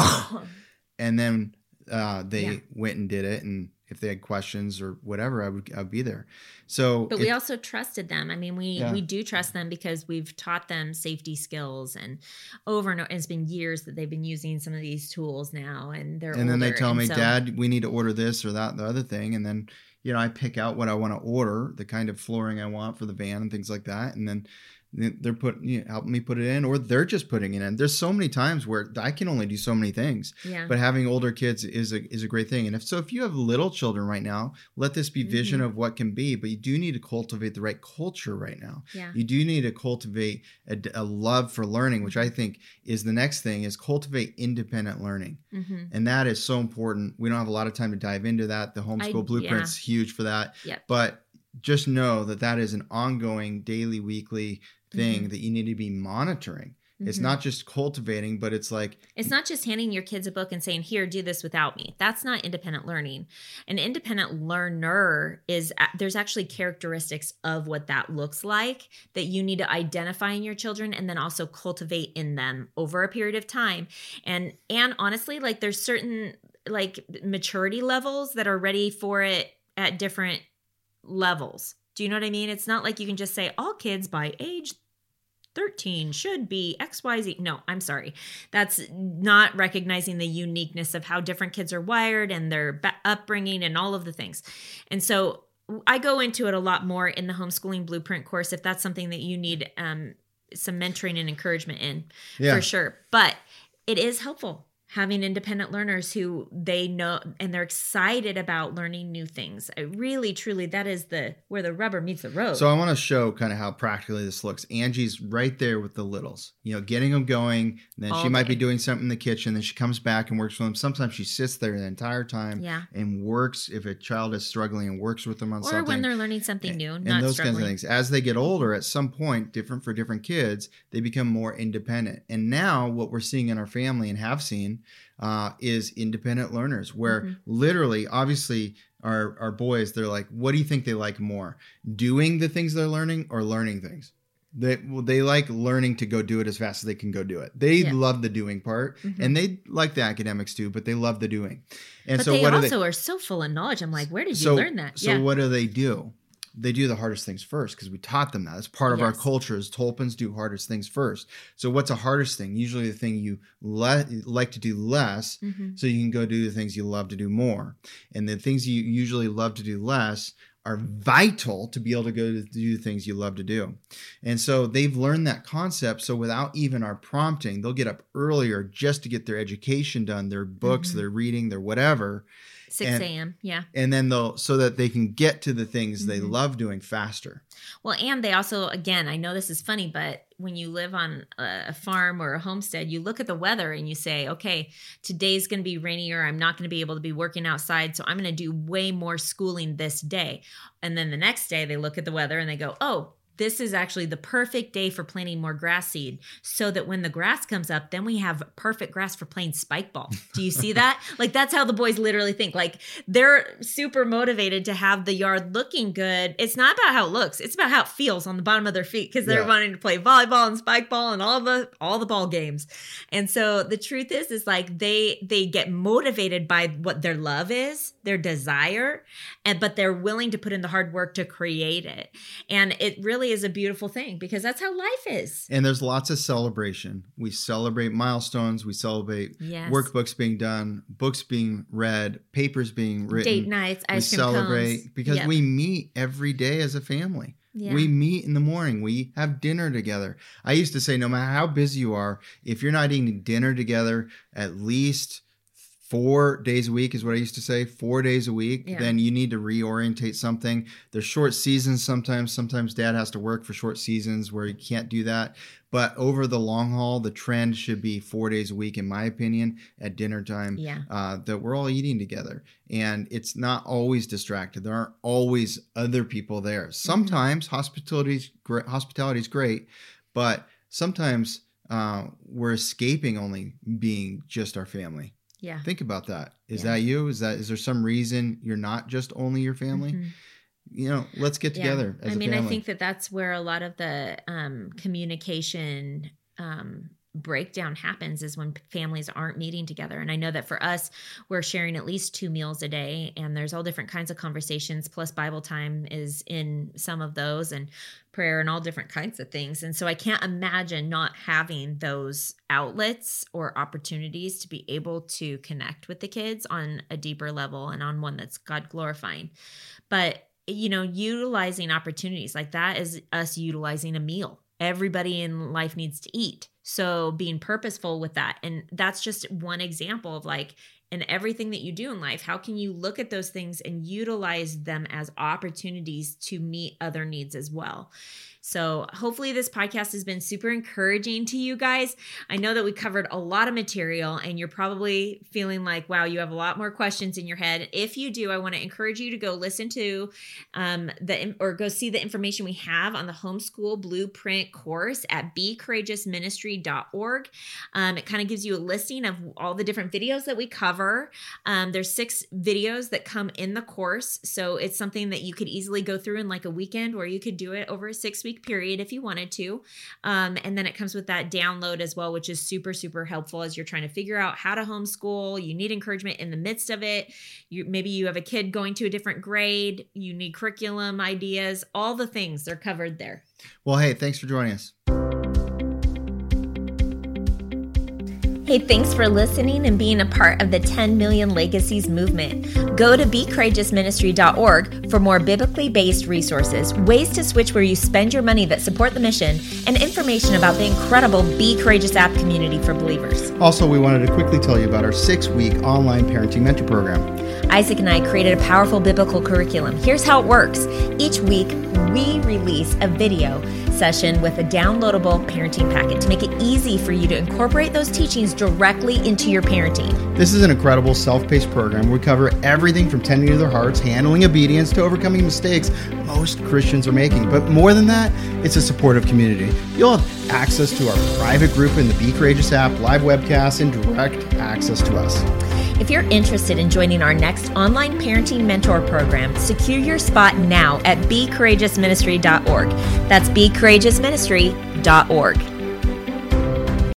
And then uh, they yeah. went and did it. And if they had questions or whatever, I would I'd be there. So,
but we also trusted them. I mean, we yeah. we do trust them because we've taught them safety skills, and over and over, it's been years that they've been using some of these tools now, and they're
and then
older,
they tell me,
so,
Dad, we need to order this or that, and the other thing, and then you know I pick out what I want to order, the kind of flooring I want for the van and things like that, and then they're put, you know, helping me put it in, or they're just putting it in. There's so many times where I can only do so many things,
yeah.
but having older kids is a, is a great thing. And if so, if you have little children right now, let this be vision mm-hmm. of what can be, but you do need to cultivate the right culture right now.
Yeah.
You do need to cultivate a, a love for learning, which I think is the next thing, is cultivate independent learning.
Mm-hmm.
And that is so important. We don't have a lot of time to dive into that. The homeschool I, blueprint's yeah. huge for that,
yep.
but just know that that is an ongoing daily, weekly thing mm-hmm. that you need to be monitoring. Mm-hmm. It's not just cultivating, but it's like...
It's not just handing your kids a book and saying, here, do this without me. That's not independent learning. An independent learner is... There's actually characteristics of what that looks like that you need to identify in your children and then also cultivate in them over a period of time. And, and honestly, like there's certain like maturity levels that are ready for it at different levels. Do you know what I mean? It's not like you can just say all kids by age thirteen should be X Y Z. No, I'm sorry. That's not recognizing the uniqueness of how different kids are wired and their upbringing and all of the things. And so I go into it a lot more in the Homeschooling Blueprint course if that's something that you need um, some mentoring and encouragement in, yeah. for sure. But it is helpful having independent learners who they know and they're excited about learning new things. I really, truly, that is the where the rubber meets the road.
So I want to show kind of how practically this looks. Angie's right there with the littles, you know, getting them going. And then All she day. might be doing something in the kitchen. Then she comes back and works with them. Sometimes she sits there the entire time
yeah.
and works if a child is struggling and works with them on
or
something.
Or when they're learning something
and,
new,
and
not
those
struggling.
kinds of things. As they get older, at some point, different for different kids, they become more independent. And now what we're seeing in our family and have seen uh, is independent learners where mm-hmm. literally, obviously, our, our boys, they're like, what do you think they like more? Doing the things they're learning or learning things? They well, they like learning to go do it as fast as they can go do it. They yeah. love the doing part, mm-hmm. and they like the academics too, but they love the doing. And
but
so
they
what
also
are, they,
are so full of knowledge. I'm like, where did
so,
you learn that?
So
yeah.
what do they do? They do the hardest things first because we taught them that. That's part of yes. our culture is Tolpins do hardest things first. So what's a hardest thing? Usually the thing you le- like to do less mm-hmm. so you can go do the things you love to do more. And the things you usually love to do less are vital to be able to go to do the things you love to do. And so they've learned that concept. So without even our prompting, they'll get up earlier just to get their education done, their books, mm-hmm. their reading, their whatever.
six a.m. Yeah.
And then they'll, so that they can get to the things mm-hmm. they love doing faster.
Well, and they also, again, I know this is funny, but when you live on a farm or a homestead, you look at the weather and you say, okay, today's going to be rainier. I'm not going to be able to be working outside. So I'm going to do way more schooling this day. And then the next day they look at the weather and they go, oh, this is actually the perfect day for planting more grass seed so that when the grass comes up, then we have perfect grass for playing spike ball. Do you see that? Like that's how the boys literally think. Like they're super motivated to have the yard looking good. It's not about how it looks. It's about how it feels on the bottom of their feet because they're yeah. wanting to play volleyball and spike ball and all the all the ball games. And so the truth is, is like they they get motivated by what their love is, their desire, and but they're willing to put in the hard work to create it. And it really is a beautiful thing because that's how life is.
And there's lots of celebration. We celebrate milestones. We celebrate yes. workbooks being done, books being read, papers being written.
Date nights, ice
cream
cones.
We celebrate because yep. we meet every day as a family.
Yeah.
We meet in the morning. We have dinner together. I used to say, no matter how busy you are, if you're not eating dinner together at least four days a week is what I used to say, four days a week, yeah. then you need to reorientate something. There's short seasons sometimes. Sometimes dad has to work for short seasons where he can't do that. But over the long haul, the trend should be four days a week, in my opinion, at dinner time,
yeah.
uh, that we're all eating together. And it's not always distracted. There aren't always other people there. Sometimes mm-hmm. hospitality's great, hospitality is great, but sometimes uh, we're escaping only being just our family.
Yeah.
Think about that. Is
yeah.
that you? Is that is there some reason you're not just only your family? Mm-hmm. You know, let's get together
yeah.
as
I mean,
a family.
I think that that's where a lot of the um, communication um, breakdown happens is when families aren't meeting together. And I know that for us, we're sharing at least two meals a day and there's all different kinds of conversations, plus Bible time is in some of those and prayer and all different kinds of things. And so I can't imagine not having those outlets or opportunities to be able to connect with the kids on a deeper level and on one that's God glorifying. But, you know, utilizing opportunities like that is us utilizing a meal. everybody in life needs to eat. So being purposeful with that. And that's just one example of like, in everything that you do in life, how can you look at those things and utilize them as opportunities to meet other needs as well? So hopefully this podcast has been super encouraging to you guys. I know that we covered a lot of material and you're probably feeling like, wow, you have a lot more questions in your head. If you do, I want to encourage you to go listen to um, the or go see the information we have on the Homeschool Blueprint course at be courageous ministry dot org. Um, it kind of gives you a listing of all the different videos that we cover. Um, there's six videos that come in the course. So it's something that you could easily go through in like a weekend, or you could do it over a six week period if you wanted to. Um, and then it comes with that download as well, which is super, super helpful as you're trying to figure out how to homeschool. You need encouragement in the midst of it. You, maybe you have a kid going to a different grade. You need curriculum ideas, all the things, they're covered there.
Well, hey, thanks for joining us.
Hey, thanks for listening and being a part of the ten million Legacies movement. Go to be courageous ministry dot org for more biblically based resources, ways to switch where you spend your money that support the mission, and information about the incredible Be Courageous app community for believers.
Also, we wanted to quickly tell you about our six-week online parenting mentor program.
Isaac and I created a powerful biblical curriculum. Here's how it works. Each week, we release a video session with a downloadable parenting packet to make it easy for you to incorporate those teachings directly into your parenting.
This is an incredible self-paced program. We cover everything from tending to their hearts, handling obedience, to overcoming mistakes most Christians are making. But more than that, it's a supportive community. You'll have access to our private group in the Be Courageous app, live webcasts, and direct access to us.
If you're interested in joining our next online parenting mentor program, secure your spot now at be courageous ministry dot org. That's be courageous ministry dot org.